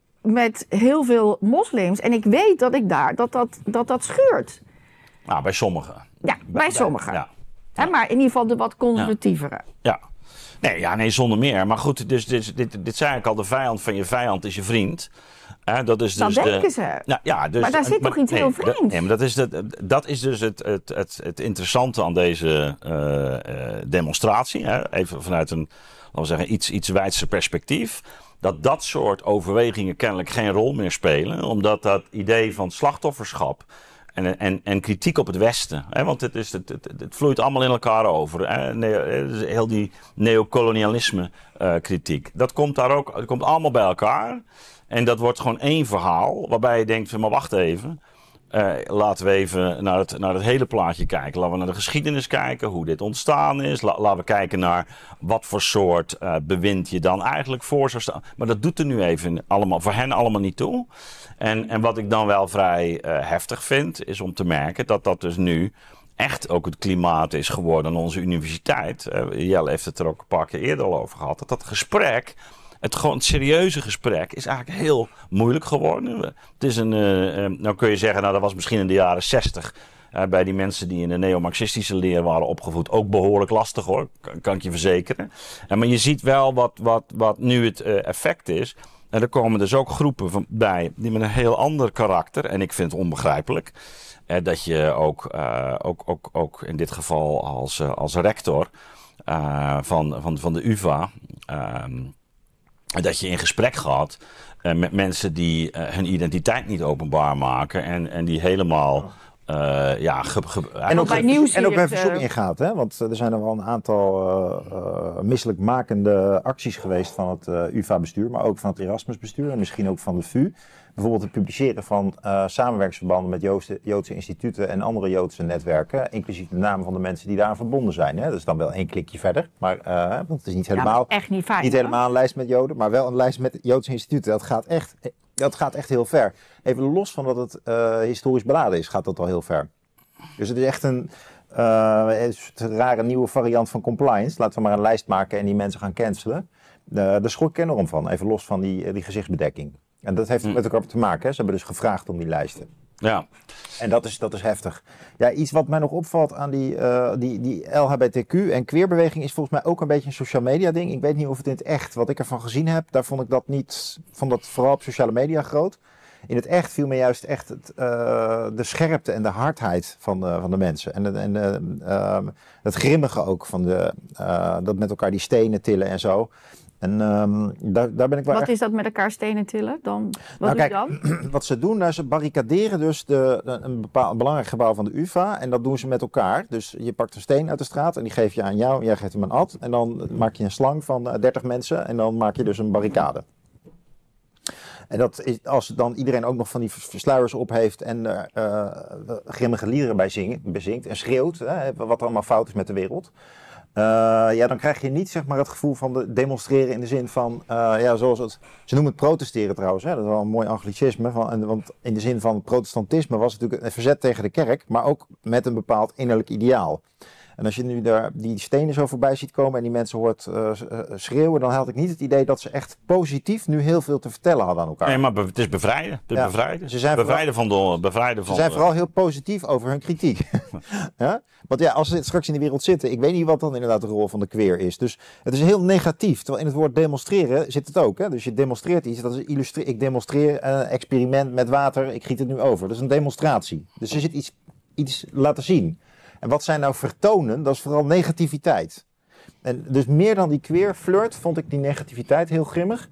met heel veel moslims en ik weet dat ik daar, dat dat, dat, dat schuurt. Nou, bij sommigen. Ja, bij, bij sommigen. Ja. Ja. Hè, maar in ieder geval de wat conservatievere. Ja. Nee, ja, nee, zonder meer. Maar goed, dus, dit, dit, dit zei ik al, de vijand van je vijand is je vriend. Eh, dat is dus dat de, denken ze. Nou, ja, dus, maar daar zit maar, toch iets nee, heel vreemds? Dat, nee, maar dat is, dat, dat is dus het, het, het, het interessante aan deze uh, uh, demonstratie. Hè? Even vanuit een, laten we zeggen, iets, iets wijdse perspectief. Dat dat soort overwegingen kennelijk geen rol meer spelen. Omdat dat idee van slachtofferschap En, en, en kritiek op het Westen. Hè? Want het, is, het, het, het vloeit allemaal in elkaar over. Hè? Ne- heel die neocolonialisme uh, kritiek. Dat komt daar ook, dat komt allemaal bij elkaar. En dat wordt gewoon één verhaal. Waarbij je denkt, maar wacht even. Uh, laten we even naar het, naar het hele plaatje kijken. Laten we naar de geschiedenis kijken. Hoe dit ontstaan is. La, laten we kijken naar wat voor soort uh, bewind je dan eigenlijk voor zou staan. Maar dat doet er nu even allemaal, voor hen allemaal niet toe. En, en wat ik dan wel vrij uh, heftig vind, is om te merken dat dat dus nu echt ook het klimaat is geworden aan onze universiteit. Uh, Jelle heeft het er ook een paar keer eerder al over gehad. Dat dat gesprek, het gewoon het serieuze gesprek, is eigenlijk heel moeilijk geworden. Het is een, uh, uh, nou kun je zeggen, nou dat was misschien in de jaren zestig... Uh, bij die mensen die in de neo-marxistische leer waren opgevoed ook behoorlijk lastig hoor, kan, kan ik je verzekeren. Uh, maar je ziet wel wat, wat, wat nu het uh, effect is. En er komen dus ook groepen van, bij die met een heel ander karakter, en ik vind het onbegrijpelijk, uh, dat je ook, uh, ook, ook, ook in dit geval als, uh, als rector uh, van, van, van de U vA, uh, dat je in gesprek gaat uh, met mensen die uh, hun identiteit niet openbaar maken en, en die helemaal... Uh, ja, ge, ge, en ook bij, en ook bij verzoek uh, ingaat, hè? Want er zijn er wel een aantal uh, uh, misselijkmakende acties geweest van het uh, U vA-bestuur, maar ook van het Erasmus-bestuur en misschien ook van de V U. Bijvoorbeeld het publiceren van uh, samenwerkingsverbanden met Joodse, Joodse instituten en andere Joodse netwerken, inclusief de namen van de mensen die daaraan verbonden zijn. Hè? Dat is dan wel één klikje verder, maar uh, want het is niet helemaal, ja, echt niet, fijn, niet helemaal een lijst met Joden, maar wel een lijst met Joodse instituten. Dat gaat echt... Dat gaat echt heel ver. Even los van dat het uh, historisch beladen is, gaat dat al heel ver. Dus het is echt een, uh, een rare nieuwe variant van compliance. Laten we maar een lijst maken en die mensen gaan cancelen. Uh, daar schrok ik enorm van. Even los van die, die gezichtsbedekking. En dat heeft mm. met elkaar te maken. Hè? Ze hebben dus gevraagd om die lijsten. Ja. En dat is, dat is heftig. Ja, iets wat mij nog opvalt aan die, uh, die, die L H B T Q en queerbeweging is volgens mij ook een beetje een social media ding. Ik weet niet of het in het echt, wat ik ervan gezien heb, daar vond ik dat niet, vond dat vooral op sociale media groot. In het echt viel me juist echt het, uh, de scherpte en de hardheid van de, van de mensen. En, de, en de, uh, het grimmige ook, van de, uh, dat met elkaar die stenen tillen en zo. En um, daar, daar ben ik wel Wat echt... is dat met elkaar stenen tillen? Dan, wat nou, doe je kijk, dan? Wat ze doen, nou, ze barricaderen dus de, de, een, bepaald, een belangrijk gebouw van de U vA. En dat doen ze met elkaar. Dus je pakt een steen uit de straat en die geef je aan jou. Jij geeft hem een ad. En dan maak je een slang van uh, dertig mensen. En dan maak je dus een barricade. En dat is, als dan iedereen ook nog van die versluiers op heeft en uh, uh, grimmige liederen bij zingen, bezingt en schreeuwt, hè, wat allemaal fout is met de wereld. Uh, ja, dan krijg je niet zeg maar het gevoel van de demonstreren in de zin van, uh, ja, zoals het, ze noemen het protesteren trouwens, hè, dat is wel een mooi anglicisme, van, en, want in de zin van protestantisme was het natuurlijk een verzet tegen de kerk, maar ook met een bepaald innerlijk ideaal. En als je nu daar die stenen zo voorbij ziet komen en die mensen hoort uh, schreeuwen, dan had ik niet het idee dat ze echt positief nu heel veel te vertellen hadden aan elkaar. Nee, maar het is bevrijden. Het is ja. bevrijden. Ze zijn bevrijden vooral, van de... Bevrijden van ze zijn de, vooral heel positief over hun kritiek. Ja? Want ja, als ze straks in de wereld zitten, ik weet niet wat dan inderdaad de rol van de queer is. Dus het is heel negatief. Terwijl in het woord demonstreren zit het ook. Hè? Dus je demonstreert iets. Dat is illustre- ik demonstreer een experiment met water. Ik giet het nu over. Dat is een demonstratie. Dus er zit iets, iets laten zien. En wat zij nou vertonen, dat is vooral negativiteit. En dus meer dan die queer flirt vond ik die negativiteit heel grimmig.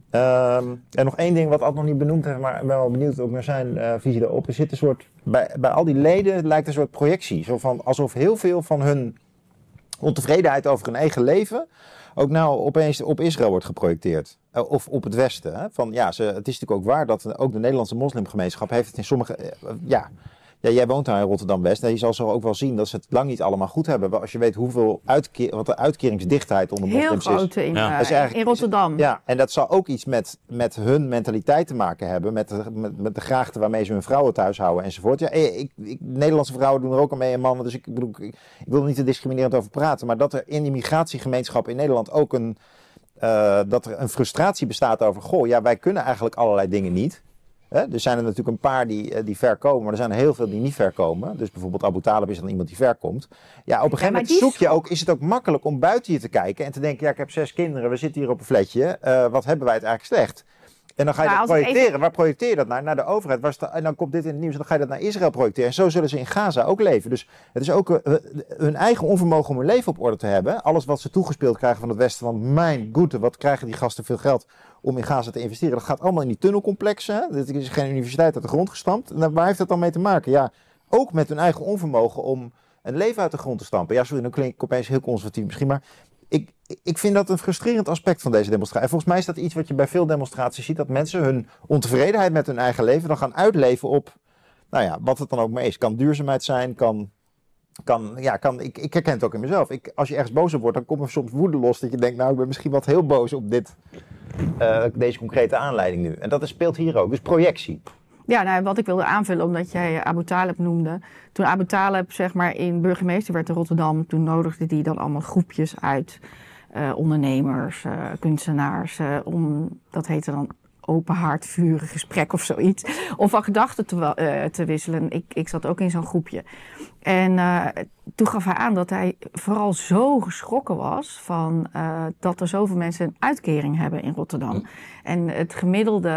Um, en nog één ding wat Ad nog niet benoemd heeft, maar ik ben wel benieuwd ook naar zijn uh, visie daarop. Er zit een soort, bij, bij al die leden lijkt een soort projectie. Zo van, alsof heel veel van hun ontevredenheid over hun eigen leven ook nou opeens op Israël wordt geprojecteerd. Uh, of op het Westen. Hè? Van, ja, ze, het is natuurlijk ook waar dat ook de Nederlandse moslimgemeenschap heeft het in sommige... Uh, ja, Ja, jij woont daar in Rotterdam-West en je zal zo ook wel zien dat ze het lang niet allemaal goed hebben. Als je weet hoeveel uitkeer, wat de uitkeringsdichtheid onder moslims is. Heel groot in, ja. uh, in Rotterdam. Ja, en dat zal ook iets met, met hun mentaliteit te maken hebben. Met de, met, met de graagte waarmee ze hun vrouwen thuis houden enzovoort. Ja, ik, ik, Nederlandse vrouwen doen er ook aan mee en mannen. Dus ik, bedoel, ik, ik wil er niet te discriminerend over praten. Maar dat er in die migratiegemeenschap in Nederland ook een, uh, dat er een frustratie bestaat over... Goh, ja, wij kunnen eigenlijk allerlei dingen niet. He, er zijn er natuurlijk een paar die, die ver komen, maar er zijn er heel veel die niet ver komen. Dus bijvoorbeeld Abu Talib is dan iemand die ver komt. Ja, op een gegeven ja, moment zoek je ook, is het ook makkelijk om buiten je te kijken en te denken, ja, ik heb zes kinderen, we zitten hier op een flatje, uh, wat hebben wij het eigenlijk slecht? En dan ga je ja, dat projecteren. Even... Waar projecteer je dat naar? Naar de overheid. Waar sta... En dan komt dit in het nieuws en dan ga je dat naar Israël projecteren. En zo zullen ze in Gaza ook leven. Dus het is ook uh, hun eigen onvermogen om hun leven op orde te hebben. Alles wat ze toegespeeld krijgen van het Westen. Van mijn goede, wat krijgen die gasten veel geld om in Gaza te investeren. Dat gaat allemaal in die tunnelcomplexen. Hè? Dit is geen universiteit uit de grond gestampt. En waar heeft dat dan mee te maken? Ja, ook met hun eigen onvermogen om een leven uit de grond te stampen. Ja, sorry, dan klink ik opeens heel conservatief misschien, maar... Ik, ik vind dat een frustrerend aspect van deze demonstratie. En volgens mij is dat iets wat je bij veel demonstraties ziet. Dat mensen hun ontevredenheid met hun eigen leven dan gaan uitleven op, nou ja, wat het dan ook maar is. Kan duurzaamheid zijn, kan, kan ja, kan, ik, ik herken het ook in mezelf. Ik, als je ergens boos op wordt, dan komt er soms woede los. Dat je denkt, nou, ik ben misschien wat heel boos op dit, uh, deze concrete aanleiding nu. En dat is, speelt hier ook. Dus projectie. Ja, nou, wat ik wilde aanvullen, omdat jij Abu Talib noemde. Toen Abu Talib zeg maar in burgemeester werd in Rotterdam, toen nodigde hij dan allemaal groepjes uit. Uh, ondernemers, uh, kunstenaars, uh, om, dat heette dan open haard, vurig gesprek of zoiets. Om van gedachten te, uh, te wisselen. Ik, ik zat ook in zo'n groepje. En uh, toen gaf hij aan dat hij vooral zo geschrokken was van uh, dat er zoveel mensen een uitkering hebben in Rotterdam. Mm. En het gemiddelde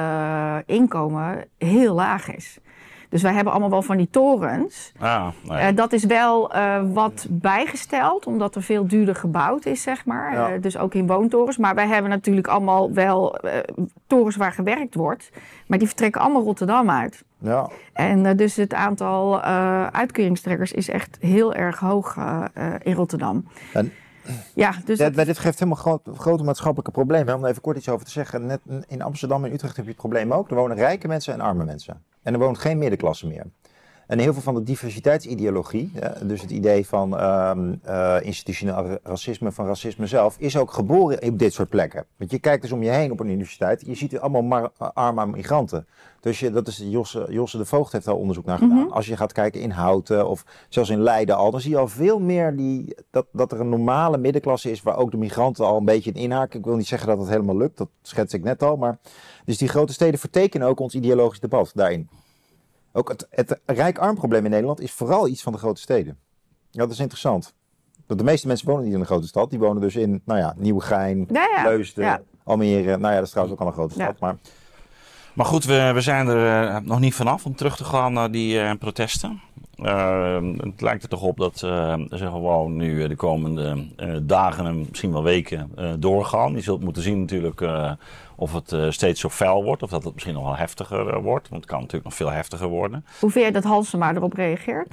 inkomen heel laag is. Dus wij hebben allemaal wel van die torens. Ah, nee. uh, dat is wel uh, wat bijgesteld, omdat er veel duurder gebouwd is, zeg maar. Ja. Uh, dus ook in woontorens. Maar wij hebben natuurlijk allemaal wel uh, torens waar gewerkt wordt. Maar die vertrekken allemaal Rotterdam uit. Ja. En uh, dus het aantal uh, uitkeringstrekkers is echt heel erg hoog uh, uh, in Rotterdam. En... Ja, dus ja, dit geeft helemaal groot, grote maatschappelijke problemen. Om er even kort iets over te zeggen. Net in Amsterdam en Utrecht heb je het probleem ook. Er wonen rijke mensen en arme mensen. En er woont geen middenklasse meer. En heel veel van de diversiteitsideologie, dus het idee van uh, uh, institutioneel racisme, van racisme zelf, is ook geboren op dit soort plekken. Want je kijkt dus om je heen op een universiteit, je ziet er allemaal mar- arme migranten. Dus je, dat is Josse, Josse de Voogd heeft daar onderzoek naar gedaan. Mm-hmm. Als je gaat kijken in Houten of zelfs in Leiden al, dan zie je al veel meer die, dat, dat er een normale middenklasse is waar ook de migranten al een beetje in inhaken. Ik wil niet zeggen dat het helemaal lukt, dat schets ik net al. Maar dus die grote steden vertekenen ook ons ideologisch debat daarin. Ook het, het rijk-arm probleem in Nederland is vooral iets van de grote steden. Ja, dat is interessant. Want de meeste mensen wonen niet in een grote stad. Die wonen dus in, nou ja, Nieuwegein, ja, ja. Leusden, ja. Almere. Nou ja, dat is trouwens ook al een grote stad. Ja. Maar... maar goed, we, we zijn er uh, nog niet vanaf om terug te gaan naar die uh, protesten. Uh, het lijkt er toch op dat uh, ze gewoon nu de komende uh, dagen en misschien wel weken uh, doorgaan. Je zult moeten zien natuurlijk uh, of het uh, steeds zo fel wordt. Of dat het misschien nog wel heftiger uh, wordt. Want het kan natuurlijk nog veel heftiger worden. Hoe vind je dat Halsema erop reageert?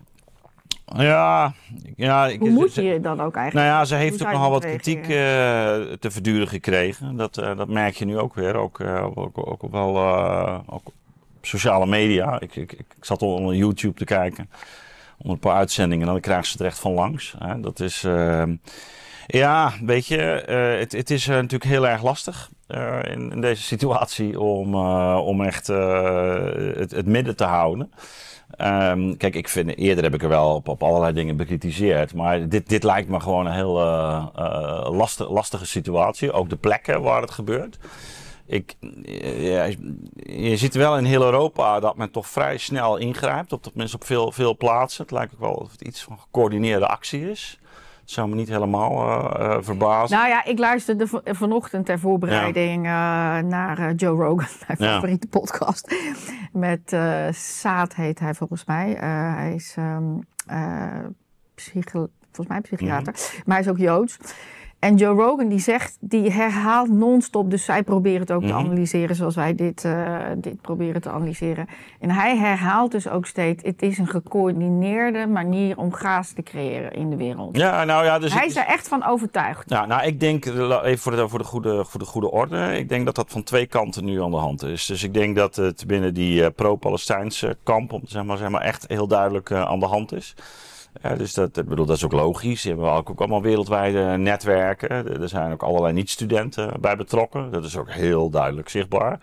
Ja, ja ik, hoe moet je dan ook eigenlijk? Nou ja, ze heeft ook nogal wat kritiek uh, te verduren gekregen. Dat, uh, dat merk je nu ook weer. Ook, uh, ook, ook wel uh, ook op sociale media. Ik, ik, ik zat al onder YouTube te kijken. Onder een paar uitzendingen. En dan krijg ze het recht van langs. Hè. Dat is... Uh, ja, weet je, uh, het, het is uh, natuurlijk heel erg lastig uh, in, in deze situatie om, uh, om echt uh, het, het midden te houden. Um, kijk, ik vind, eerder heb ik er wel op, op allerlei dingen bekritiseerd. Maar dit, dit lijkt me gewoon een heel uh, uh, lastig, lastige situatie. Ook de plekken waar het gebeurt. Ik, ja, je ziet wel in heel Europa dat men toch vrij snel ingrijpt. Op, tenminste op veel, veel plaatsen. Het lijkt ook wel of het iets van gecoördineerde actie is. Dat zou me niet helemaal uh, uh, verbazen. Nou ja, ik luisterde v- vanochtend ter voorbereiding ja. uh, naar uh, Joe Rogan, mijn ja. favoriete podcast. Met uh, Saad heet hij volgens mij. Uh, hij is um, uh, psychi- volgens mij psychiater, mm-hmm. maar hij is ook Joods. En Joe Rogan die zegt, die herhaalt non-stop, dus zij proberen het ook mm-hmm. te analyseren zoals wij dit, uh, dit proberen te analyseren. En hij herhaalt dus ook steeds, het is een gecoördineerde manier om chaos te creëren in de wereld. Ja, nou ja, dus hij is er echt van overtuigd. Ja, nou, ik denk, even voor de, voor, de goede, voor de goede orde, ik denk dat dat van twee kanten nu aan de hand is. Dus ik denk dat het binnen die uh, pro-Palestijnse kamp, om, zeg maar, zeg maar, echt heel duidelijk uh, aan de hand is. Ja, dus dat, ik bedoel, dat is ook logisch. Ze hebben ook, ook allemaal wereldwijde netwerken. Er zijn ook allerlei niet-studenten bij betrokken. Dat is ook heel duidelijk zichtbaar.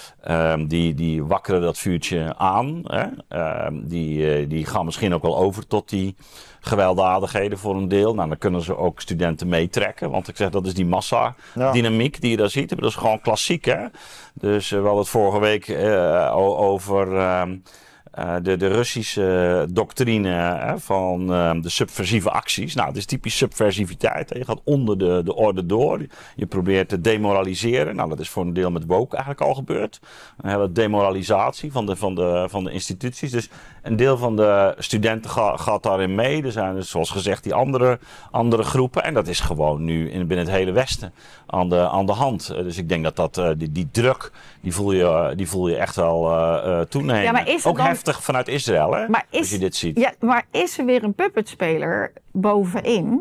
Um, die, die wakkeren dat vuurtje aan. Hè? Um, die, uh, die gaan misschien ook wel over tot die gewelddadigheden voor een deel. Nou, dan kunnen ze ook studenten meetrekken. Want ik zeg, dat is die massa-dynamiek die je daar ziet. Dat is gewoon klassiek, hè. Dus uh, we hadden het vorige week uh, over... Uh, Uh, de, de Russische doctrine hè, van uh, de subversieve acties. Nou, het is typisch subversiviteit. Hè. Je gaat onder de, de orde door. Je probeert te demoraliseren. Nou, dat is voor een deel met woke eigenlijk al gebeurd. Een hele demoralisatie van de, van de, van de instituties. Dus een deel van de studenten ga, gaat daarin mee. Er zijn dus, zoals gezegd, die andere, andere groepen. En dat is gewoon nu in, binnen het hele Westen aan de, aan de hand. Uh, dus ik denk dat, dat uh, die, die druk, die voel je, die voel je echt wel uh, uh, toenemen. Ja, maar is ook dan... heftig vanuit Israël, hè? Maar is, als je dit ziet. Ja, maar is er weer een puppetspeler bovenin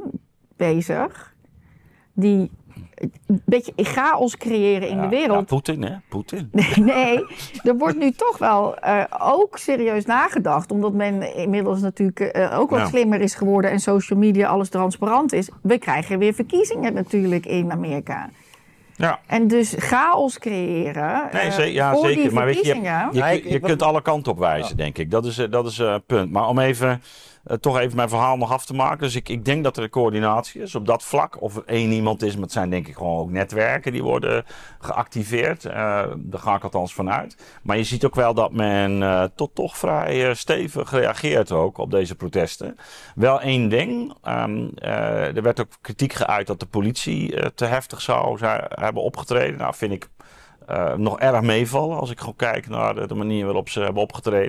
bezig die een beetje chaos creëren in ja, de wereld? Ja, Poetin, hè? Poetin. Nee, nee, er wordt nu toch wel uh, ook serieus nagedacht, omdat men inmiddels natuurlijk uh, ook wat ja. slimmer is geworden en social media alles transparant is. We krijgen weer verkiezingen natuurlijk in Amerika. Ja. En dus chaos creëren Nee, uh, ze, ja, voor zeker. die Maar weet je, je, verkiezingen. je, Ja, je, ik- ik- je wat- kunt alle kanten op wijzen, Ja. denk ik. Dat is, uh, dat is uh, punt. Maar om even, uh, toch even mijn verhaal nog af te maken. Dus ik, ik denk dat er een coördinatie is op dat vlak. Of er één iemand is, maar het zijn denk ik gewoon ook netwerken die worden geactiveerd. Uh, daar ga ik althans vanuit. Maar je ziet ook wel dat men uh, tot toch vrij uh, stevig reageert ook op deze protesten. Wel één ding. Um, uh, er werd ook kritiek geuit dat de politie uh, te heftig zou zijn, hebben opgetreden. Nou, vind ik uh, nog erg meevallen als ik gewoon kijk naar de, de manier waarop ze hebben opgetreden.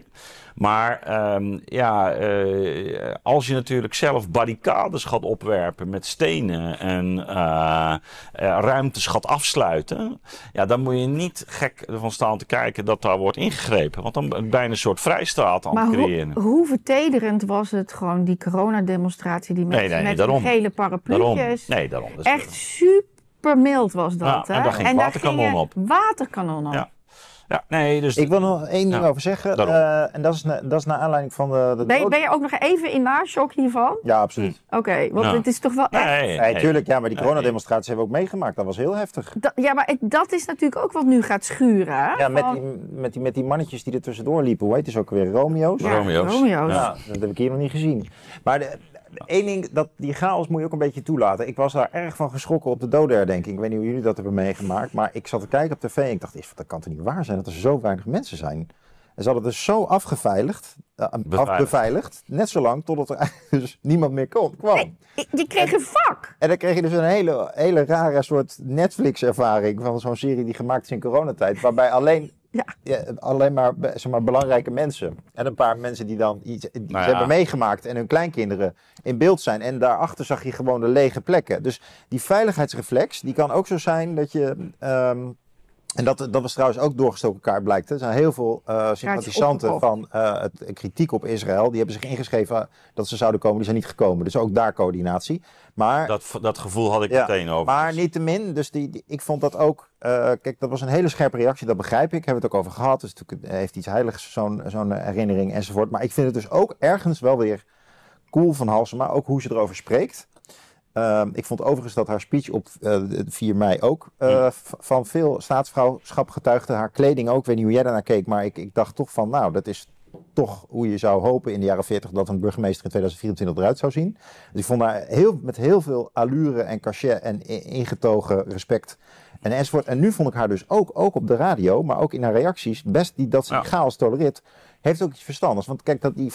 Maar um, ja, uh, als je natuurlijk zelf barricades gaat opwerpen met stenen en uh, uh, ruimtes gaat afsluiten, ja, dan moet je niet gek ervan staan te kijken dat daar wordt ingegrepen. Want dan ben je bijna een soort vrijstaat aan Maar het hoe, creëren. hoe vertederend was het gewoon, die coronademonstratie, die met, Nee, nee, nee, met daarom. die gele Daarom. parapluutjes. Nee, daarom. Dat is- Echt super mild was dat. Ja, hè? en daar ging waterkanon gingen op. Waterkanon op. Ja. Ja, nee, dus... Ik wil nog één ding Ja, over zeggen. daarom. Uh, en dat is, na, dat is naar aanleiding van de... de Ben, je, dood- ben je ook nog even in nashock hiervan? Ja, absoluut. Oké, want Ja. het is toch wel echt... Nee, Nee, tuurlijk. Ja, maar die Nee. coronademonstraties hebben we ook meegemaakt. Dat was heel heftig. Dat, ja, maar het- dat is natuurlijk ook wat nu gaat schuren. Hè? Ja, met Van- die, met, die, met die mannetjes die er tussendoor liepen. Hoe heet het ook weer? Romeo's? Ja, Romeo's. Romeo's. Ja. Ja, dat heb ik hier nog niet gezien. Maar de, één ding, dat, die chaos moet je ook een beetje toelaten. Ik was daar erg van geschrokken op de dodenherdenking. Ik weet niet hoe jullie dat hebben meegemaakt. Maar ik zat te kijken op tv en ik dacht, is- dat kan toch niet waar zijn dat er zo weinig mensen zijn. En ze hadden het dus zo afgeveiligd, uh, Beveiligd. afbeveiligd, net zo lang totdat er eigenlijk dus niemand meer kon, kwam. Ik- Je kreeg een vak. En dan kreeg je dus een hele, hele rare soort Netflix-ervaring van zo'n serie die gemaakt is in coronatijd. Waarbij alleen, Ja. ja, alleen maar, be- zeg maar belangrijke mensen en een paar mensen die dan iets die Nou ze ja. hebben meegemaakt en hun kleinkinderen in beeld zijn. En daarachter zag je gewoon de lege plekken. Dus die veiligheidsreflex, die kan ook zo zijn dat je... ehm, en dat, dat was trouwens ook doorgestoken kaart blijkt. Er zijn heel veel uh, sympathisanten opgekocht. van uh, het kritiek op Israël. Die hebben zich ingeschreven dat ze zouden komen. Die zijn niet gekomen. Dus ook daar coördinatie. Maar, Dat, dat gevoel had ik ja, meteen over. maar niettemin, dus die, die, ik vond dat ook... Uh, kijk, dat was een hele scherpe reactie. Dat begrijp ik. Hebben we het ook over gehad. Dus het heeft iets heiligs, zo'n, zo'n herinnering enzovoort. Maar ik vind het dus ook ergens wel weer cool van Halsema. Ook hoe ze erover spreekt. Uh, ik vond overigens dat haar speech op uh, vier mei ook uh, v- van veel staatsvrouwschap getuigde. Haar kleding ook. Ik weet niet hoe jij daarnaar keek, maar ik, ik dacht toch van, nou, dat is toch hoe je zou hopen in de jaren veertig dat een burgemeester in tweeduizend vierentwintig eruit zou zien. Dus ik vond haar heel, met heel veel allure en cachet en i- ingetogen respect en enzovoort. En nu vond ik haar dus ook, ook op de radio, maar ook in haar reacties, best die, dat ze Ja. die chaos tolereert, heeft ook iets verstandigs. Want kijk, dat die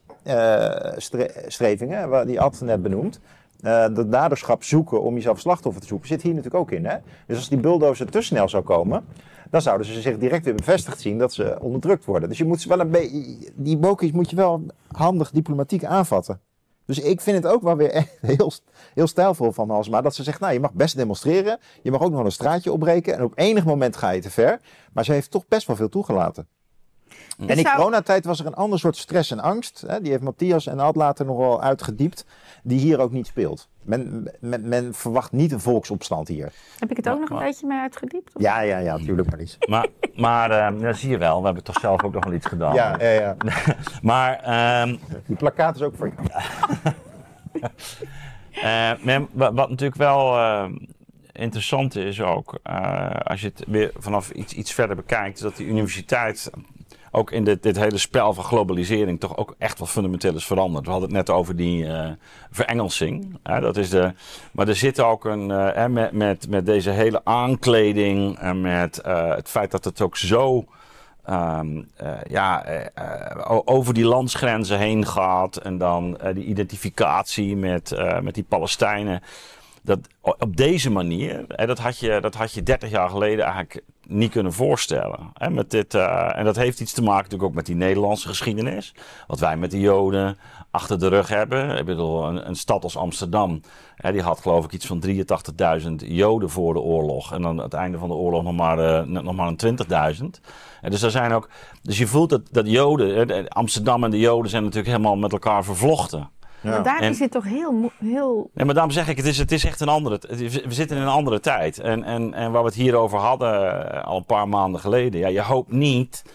vrijheidsstrevingen, uh, die Ad net benoemt, Uh, dat daderschap zoeken om jezelf slachtoffer te zoeken, zit hier natuurlijk ook in. Hè? Dus als die bulldozer te snel zou komen, dan zouden ze zich direct weer bevestigd zien dat ze onderdrukt worden. Dus je moet ze wel een beetje, die bokies moet je wel handig diplomatiek aanvatten. Dus ik vind het ook wel weer echt heel, heel stijlvol van Halsema dat ze zegt, nou, je mag best demonstreren, je mag ook nog een straatje opbreken en op enig moment ga je te ver. Maar ze heeft toch best wel veel toegelaten. En in zou- coronatijd was er een ander soort stress en angst. Hè? Die heeft Matthias en Ad later nog wel uitgediept. Die hier ook niet speelt. Men, men, men verwacht niet een volksopstand hier. Heb ik het ook Maar- nog een maar- beetje mee uitgediept? Of- Ja, ja, ja, tuurlijk Marlies. Maar, maar uh, ja, zie je wel, we hebben toch zelf ook nog wel iets gedaan. Ja, ja, ja. Maar um, Die plakkaat is ook voor jou. uh, men, wat, wat natuurlijk wel uh, interessant is ook, uh, als je het weer vanaf iets, iets verder bekijkt, is dat die universiteit ook in dit, dit hele spel van globalisering toch ook echt wat fundamenteel is veranderd. We hadden het net over die uh, verengelsing. Hè, dat is de, maar er zit ook een, uh, hè, met, met, met deze hele aankleding en met uh, het feit dat het ook zo Um, uh, ja, uh, uh, over die landsgrenzen heen gaat en dan uh, die identificatie met, uh, met die Palestijnen. Dat, op deze manier, hè, dat, had je, dat had je dertig jaar geleden eigenlijk niet kunnen voorstellen. Hè, met dit, uh, en dat heeft iets te maken natuurlijk ook met die Nederlandse geschiedenis. Wat wij met de Joden achter de rug hebben. Ik bedoel, een, een stad als Amsterdam, hè, die had geloof ik iets van drieëntachtigduizend Joden voor de oorlog. En dan aan het einde van de oorlog nog maar, uh, nog maar een twintigduizend. En dus, er zijn ook, dus je voelt dat, dat Joden, hè, Amsterdam en de Joden zijn natuurlijk helemaal met elkaar vervlochten. Ja. Maar daar En- is het toch heel... mo- heel... Nee, maar daarom zeg ik, het is, het is echt een andere... het is- we zitten in een andere tijd. En, en, en waar we het hier over hadden, uh, al een paar maanden geleden. Ja, je hoopt niet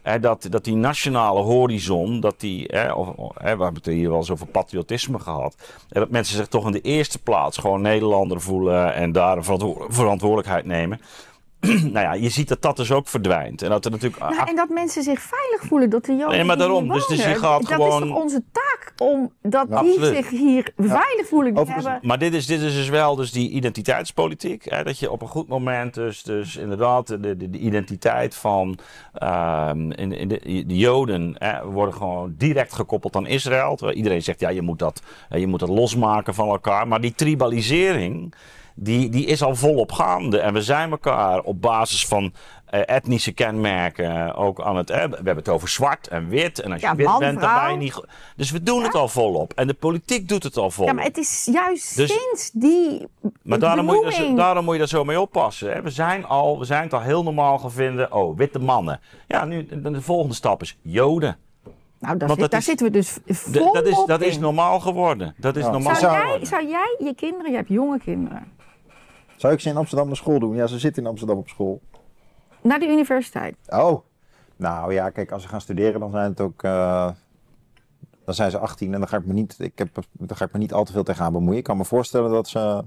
Hè, dat, dat die nationale horizon, dat die, hè, of, hè, we hebben het hier wel eens over patriotisme gehad. Hè, dat mensen zich toch in de eerste plaats gewoon Nederlander voelen en daar een verantwo- verantwoordelijkheid nemen. Nou ja, je ziet dat dat dus ook verdwijnt. En dat er natuurlijk... Nou, en dat mensen zich veilig voelen, dat de Joden Nee, maar daarom. hier Dus, dus je wonen. gaat dat gewoon... is toch onze taak om dat Ja, die absoluut. zich hier veilig voelen. Die Overigens- hebben... Maar dit is, dit is dus wel dus die identiteitspolitiek. Hè, dat je op een goed moment dus, dus inderdaad de, de, de identiteit van um, in, in de, de Joden hè, worden gewoon direct gekoppeld aan Israël. Terwijl iedereen zegt ja, je moet dat, je moet dat losmaken van elkaar. Maar die tribalisering... Die, die is al volop gaande. En we zijn elkaar op basis van uh, etnische kenmerken ook aan het... Eh, we hebben het over zwart en wit. En als je Ja, wit man, bent, dan vrouw. ben je niet... go- Dus we doen Ja. het al volop. En de politiek doet het al volop. Ja, maar het is juist Dus- sinds die Maar daarom moet, je daar, zo- benoeming- daarom moet je daar zo mee oppassen. Hè? We, zijn al, we zijn het al heel normaal gaan vinden. Oh, witte mannen. Ja, nu de, de volgende stap is Joden. Nou, daar, Want zit- dat daar is- zitten we dus De- vol dat, is, op dat is in. normaal geworden. Dat is Ja. normaal Zou geworden. jij, zou jij je kinderen, je hebt jonge kinderen, Zou ik ze in Amsterdam naar school doen? Ja, ze zitten in Amsterdam op school. naar de universiteit? Oh, nou ja, kijk, als ze gaan studeren, dan zijn het ook... uh, dan zijn ze achttien en dan ga ik me niet, ik heb, dan ga ik me niet al te veel tegenaan bemoeien. Ik kan me voorstellen dat ze...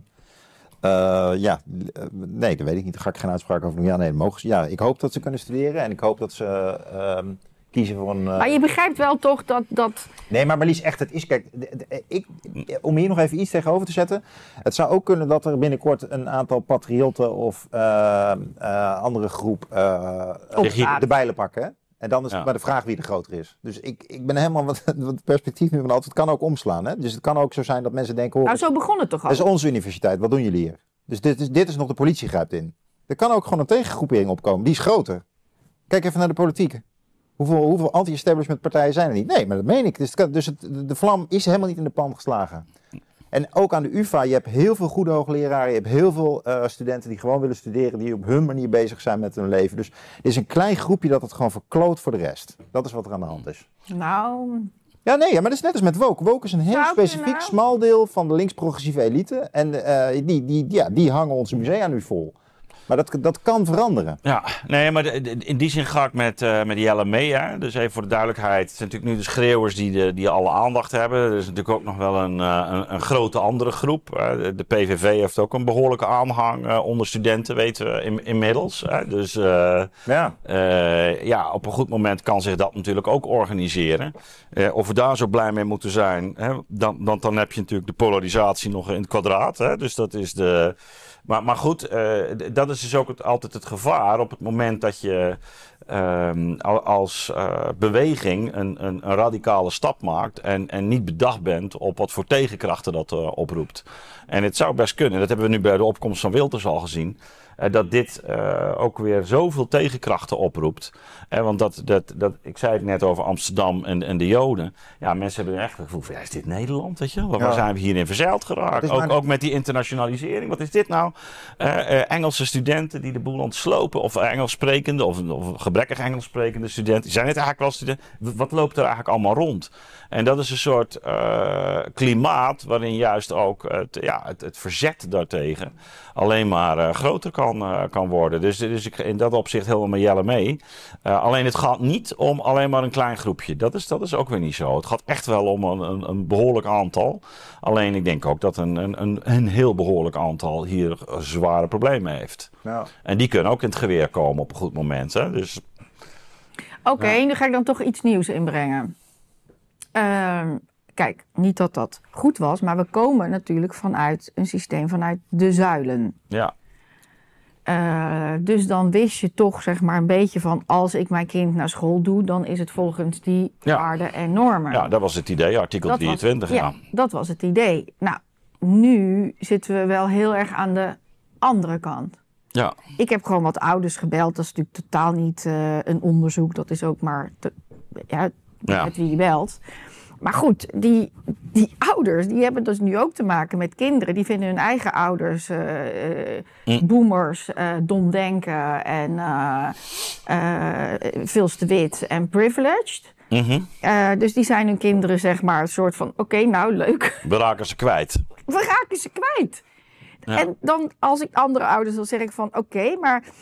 Uh, ja, uh, nee, dat weet ik niet. Daar ga ik geen uitspraak over doen. Ja, nee, dat mogen ze. Ja, ik hoop dat ze kunnen studeren en ik hoop dat ze uh, kiezen voor een... Uh... Maar je begrijpt wel toch dat... dat... Nee, maar Marlies, echt, het is... Kijk, de, de, ik, om hier nog even iets tegenover te zetten. Het zou ook kunnen dat er binnenkort een aantal patriotten of uh, uh, andere groep uh, Opstaat. de bijlen pakken. Hè? En dan is het Ja. maar de vraag wie er groter is. Dus ik, ik ben helemaal wat, wat het perspectief nu van altijd. Het kan ook omslaan. Hè? Dus het kan ook zo zijn dat mensen denken... Nou, zo begon het toch al? dat is onze universiteit, wat doen jullie hier? Dus dit is, dit is nog de politie grijpt in. Er kan ook gewoon een tegengroepering opkomen, die is groter. Kijk even naar de politiek. Hoeveel, hoeveel anti-establishment partijen zijn er niet? Nee, maar dat meen ik. Dus, het kan, dus het, de vlam is helemaal niet in de pan geslagen. En ook aan de U vA, je hebt heel veel goede hoogleraren, je hebt heel veel uh, studenten die gewoon willen studeren, die op hun manier bezig zijn met hun leven. Dus er is een klein groepje dat het gewoon verkloot voor de rest. Dat is wat er aan de hand is. Nou, Ja, nee, ja, maar dat is net als met woke. Woke is een heel Zou specifiek kunnen. smal deel van de links-progressieve elite. En uh, die, die, ja, die hangen onze musea nu vol. Maar dat, dat kan veranderen. Ja, nee, maar de- de- in die zin ga ik met, uh, met Jelle mee. Hè? Dus even voor de duidelijkheid. Het zijn natuurlijk nu de schreeuwers die, de, die alle aandacht hebben. Er is natuurlijk ook nog wel een, uh, een, een grote andere groep. Uh, de, de P V V heeft ook een behoorlijke aanhang uh, onder studenten, weten we in, inmiddels. Hè? Dus uh, Ja. uh, ja, op een goed moment kan zich dat natuurlijk ook organiseren. Uh, of we daar zo blij mee moeten zijn, hè? Dan, dan, dan heb je natuurlijk de polarisatie nog in het kwadraat. Hè? Dus dat is de... Maar, maar goed, uh, dat is dus ook het, altijd het gevaar op het moment dat je um, als uh, beweging een, een, een radicale stap maakt en, en niet bedacht bent op wat voor tegenkrachten dat uh, oproept. En het zou best kunnen, dat hebben we nu bij de opkomst van Wilders al gezien, uh, dat dit uh, ook weer zoveel tegenkrachten oproept. Uh, want dat, dat, dat, ik zei het net over Amsterdam en, en de Joden. Ja, mensen hebben echt het gevoel van, ja, is dit Nederland, weet je wel? Waar Ja. zijn we hierin verzeild Het geraakt? is Ook, maar- ook met die internationalisering. Wat is dit nou? Uh, uh, Engelse studenten die de boel ontslopen, of Engels sprekende, of, of gebrekkig Engels sprekende studenten. Zijn het eigenlijk wel studenten? W- Wat loopt er eigenlijk allemaal rond? En dat is een soort uh, klimaat waarin juist ook het, ja, het, het verzet daartegen alleen maar uh, groter kan, uh, kan worden. Dus, dus ik in dat opzicht helemaal met Jelle mee. Uh, alleen het gaat niet om alleen maar een klein groepje. Dat is, dat is ook weer niet zo. Het gaat echt wel om een, een, een behoorlijk aantal. Alleen ik denk ook dat een, een, een, een heel behoorlijk aantal hier zware problemen heeft. Ja. En die kunnen ook in het geweer komen op een goed moment. Hè? Dus oké, Ja. nu ga ik dan toch iets nieuws inbrengen. Ehm, kijk, niet dat dat goed was, maar we komen natuurlijk vanuit een systeem vanuit de zuilen. ja, Uh, dus dan wist je toch zeg maar een beetje van, als ik mijn kind naar school doe, dan is het volgens die Ja. waarden en normen. ja, dat was het idee, artikel Dat was- drieëntwintig. ja. dat was het idee. Nou, nu zitten we wel heel erg aan de andere kant. Ja. Ik heb gewoon wat ouders gebeld. Dat is natuurlijk totaal niet uh, een onderzoek. Dat is ook maar te, ja, Ja. met wie je belt. Maar goed, die, die ouders die hebben dus nu ook te maken met kinderen. Die vinden hun eigen ouders uh, uh, Hm. boomers, uh, dom denken en uh, uh, veel te wit en privileged. Mhm. Uh, dus die zijn hun kinderen zeg maar een soort van, oké, okay, nou leuk. We raken ze kwijt. We raken ze kwijt. Ja. En dan als ik andere ouders, dan zeg ik van, oké, okay, maar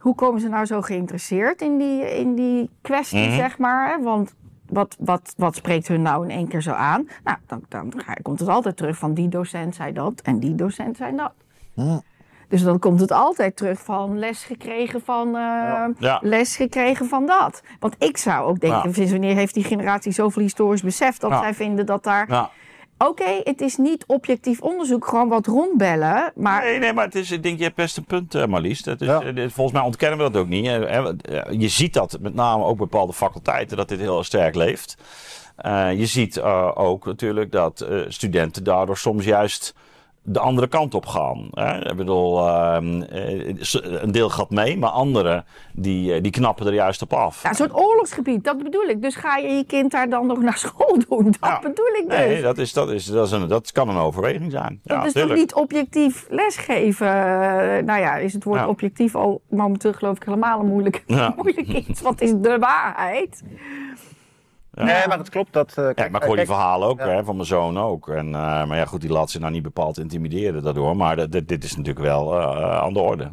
hoe komen ze nou zo geïnteresseerd in die, in die kwestie, mm-hmm. zeg maar? Hè? Want wat, wat, wat spreekt hun nou in één keer zo aan? Nou, dan, dan komt het altijd terug van die docent zei dat en die docent zei dat. Mm. Dus dan komt het altijd terug van les gekregen van, uh, ja. Ja. les gekregen van dat. Want ik zou ook denken, ja. sinds wanneer heeft die generatie zoveel historisch besef dat ja. zij vinden dat daar... Ja. Oké, okay, het is niet objectief onderzoek, gewoon wat rondbellen, maar... Nee, nee, maar het is, ik denk, je hebt best een punt, uh, Marlies. Dat is, ja. uh, volgens mij ontkennen we dat ook niet. Je ziet dat met name ook bepaalde faculteiten, dat dit heel sterk leeft. Uh, je ziet uh, ook natuurlijk dat uh, studenten daardoor soms juist de andere kant op gaan. Hè? Ik bedoel, uh, een deel gaat mee, maar anderen die, die knappen er juist op af. Ja, een soort oorlogsgebied, dat bedoel ik. Dus ga je je kind daar dan nog naar school doen? Dat ja. bedoel ik dus. Nee, dat, is, dat, is, dat, is een, dat kan een overweging zijn. Dat ja, is tuurlijk. toch niet objectief lesgeven? Nou ja, is het woord ja. objectief al momenteel geloof ik helemaal een moeilijk, ja. moeilijk iets. Wat is de waarheid? Ja. Nee, maar het klopt. Dat, uh, kijk, ja, maar ik hoor die verhalen ook, ja. hè, van mijn zoon ook. En, uh, maar ja, goed, die laat zich nou niet bepaald intimideren daardoor. Maar d- d- dit is natuurlijk wel uh, aan de orde.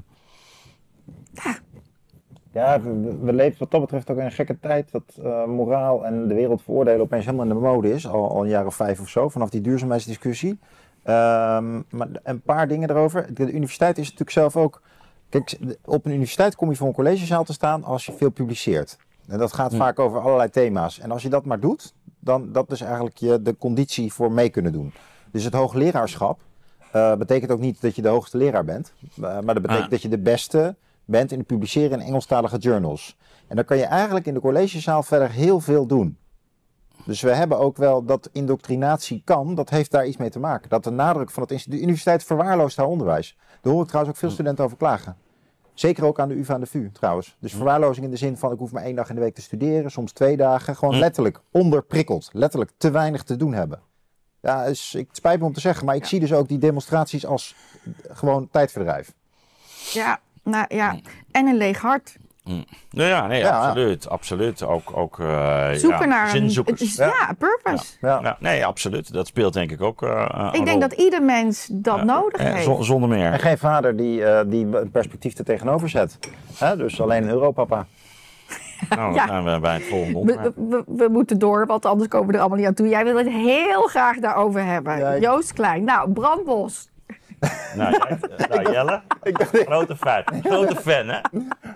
Ja, ja we, we leven wat dat betreft ook in een gekke tijd. Dat uh, moraal en de wereld veroordelen opeens helemaal in de mode is. Al, al een jaar of vijf of zo, vanaf die duurzaamheidsdiscussie. Um, maar een paar dingen erover. De universiteit is natuurlijk zelf ook... Kijk, op een universiteit kom je voor een collegezaal te staan als je veel publiceert. En dat gaat hm. vaak over allerlei thema's. En als je dat maar doet, dan dat is eigenlijk je de conditie voor mee kunnen doen. Dus het hoogleraarschap uh, betekent ook niet dat je de hoogste leraar bent. Uh, maar dat betekent ah. dat je de beste bent in het publiceren in Engelstalige journals. En dan kan je eigenlijk in de collegezaal verder heel veel doen. Dus we hebben ook wel dat indoctrinatie kan, dat heeft daar iets mee te maken. Dat de nadruk van het instituut, de universiteit verwaarloost haar onderwijs. Daar hoor ik trouwens ook veel studenten over klagen. Zeker ook aan de U vA en de V U trouwens. Dus verwaarlozing in de zin van ik hoef maar één dag in de week te studeren, soms twee dagen. Gewoon letterlijk onderprikkeld. Letterlijk te weinig te doen hebben. Ja, dus, ik, het spijt me om te zeggen, maar ik ja. zie dus ook die demonstraties als gewoon tijdverdrijf. Ja, nou ja. En een leeg hart. Mm. Nou ja, nee, ja, absoluut. absoluut. Ook, ook uh, zoeken ja, naar zinzoekers. Een, ja, ja, purpose. Ja. Ja. Ja, nee, absoluut. Dat speelt denk ik ook uh, Ik denk rol. dat ieder mens dat ja. nodig ja, heeft. Z- zonder meer. En geen vader die, uh, die het perspectief er tegenover zet. Hè? Dus alleen een europapa. Nou, dan zijn we bij het volgende onderwerp. We, we, we moeten door, want anders komen we er allemaal niet aan toe. Jij wil het heel graag daarover hebben. Ja, ik... Joost Klein. Nou, Brandbos. Nou, jij, nou Jelle, ik dacht, grote fan. Grote fan, hè?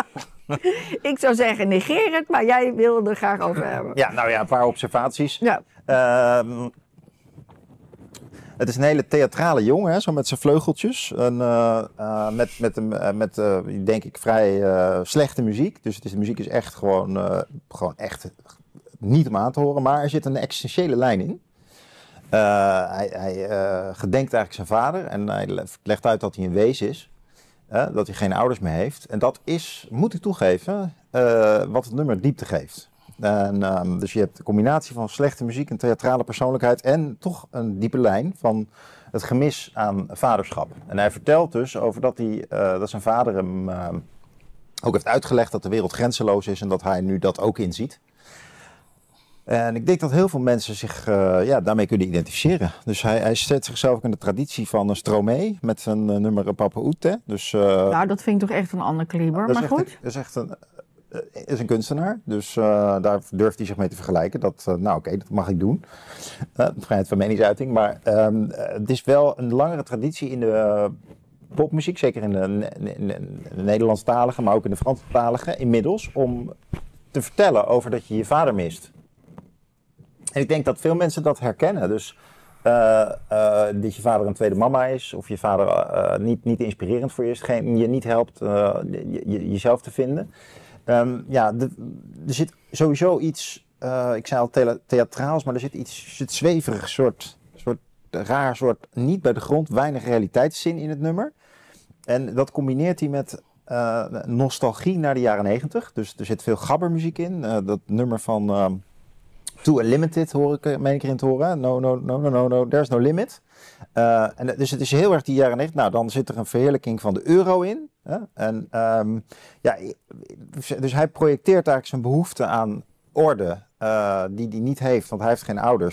Ik zou zeggen, negeer het, maar jij wil er graag over hebben. Ja, nou ja, een paar observaties. Ja. Uh, het is een hele theatrale jongen, hè, zo met zijn vleugeltjes. En, uh, uh, met, met, uh, met uh, denk ik, vrij uh, slechte muziek. Dus het is, de muziek is echt gewoon, uh, gewoon echt niet om aan te horen. Maar er zit een existentiële lijn in. Uh, hij hij uh, gedenkt eigenlijk zijn vader en hij legt uit dat hij een wees is. Uh, dat hij geen ouders meer heeft. En dat is, moet ik toegeven, uh, wat het nummer diepte geeft. En, um, dus je hebt de combinatie van slechte muziek, een theatrale persoonlijkheid en toch een diepe lijn van het gemis aan vaderschap. En hij vertelt dus over dat, hij, uh, dat zijn vader hem uh, ook heeft uitgelegd dat de wereld grenzeloos is en dat hij nu dat ook inziet. En ik denk dat heel veel mensen zich uh, ja, daarmee kunnen identificeren. Dus hij, hij zet zichzelf ook in de traditie van een Stromae met zijn uh, nummer Papa Oete. Dus, uh, nou, dat vind ik toch echt een ander kaliber, maar goed. Dat is echt een, uh, is een kunstenaar, dus uh, daar durft hij zich mee te vergelijken. Dat, uh, nou oké, okay, dat mag ik doen. Uh, vrijheid van meningsuiting, maar um, uh, het is wel een langere traditie in de uh, popmuziek, zeker in de, in de Nederlandstalige, maar ook in de Franstalige inmiddels, om te vertellen over dat je je vader mist. En ik denk dat veel mensen dat herkennen. Dus uh, uh, dat je vader een tweede mama is, of je vader uh, niet, niet inspirerend voor je is, geen, je niet helpt uh, je, je, jezelf te vinden. Um, ja, de, er zit sowieso iets, uh, ik zei al thea- theatraals, maar er zit iets zit zweverig, soort, soort raar, soort niet bij de grond, weinig realiteitszin in het nummer. En dat combineert hij met uh, nostalgie naar de jaren negentig. Dus er zit veel gabbermuziek in. Uh, dat nummer van... Uh, To Unlimited hoor ik, meen ik erin te horen. No, no, no, no, no, no, there's no limit. Uh, en dus het is heel erg die jaren negentig. Nou, dan zit er een verheerlijking van de euro in. Hè? En um, ja, dus hij projecteert eigenlijk zijn behoefte aan orde, uh, die hij niet heeft, want hij heeft geen ouders.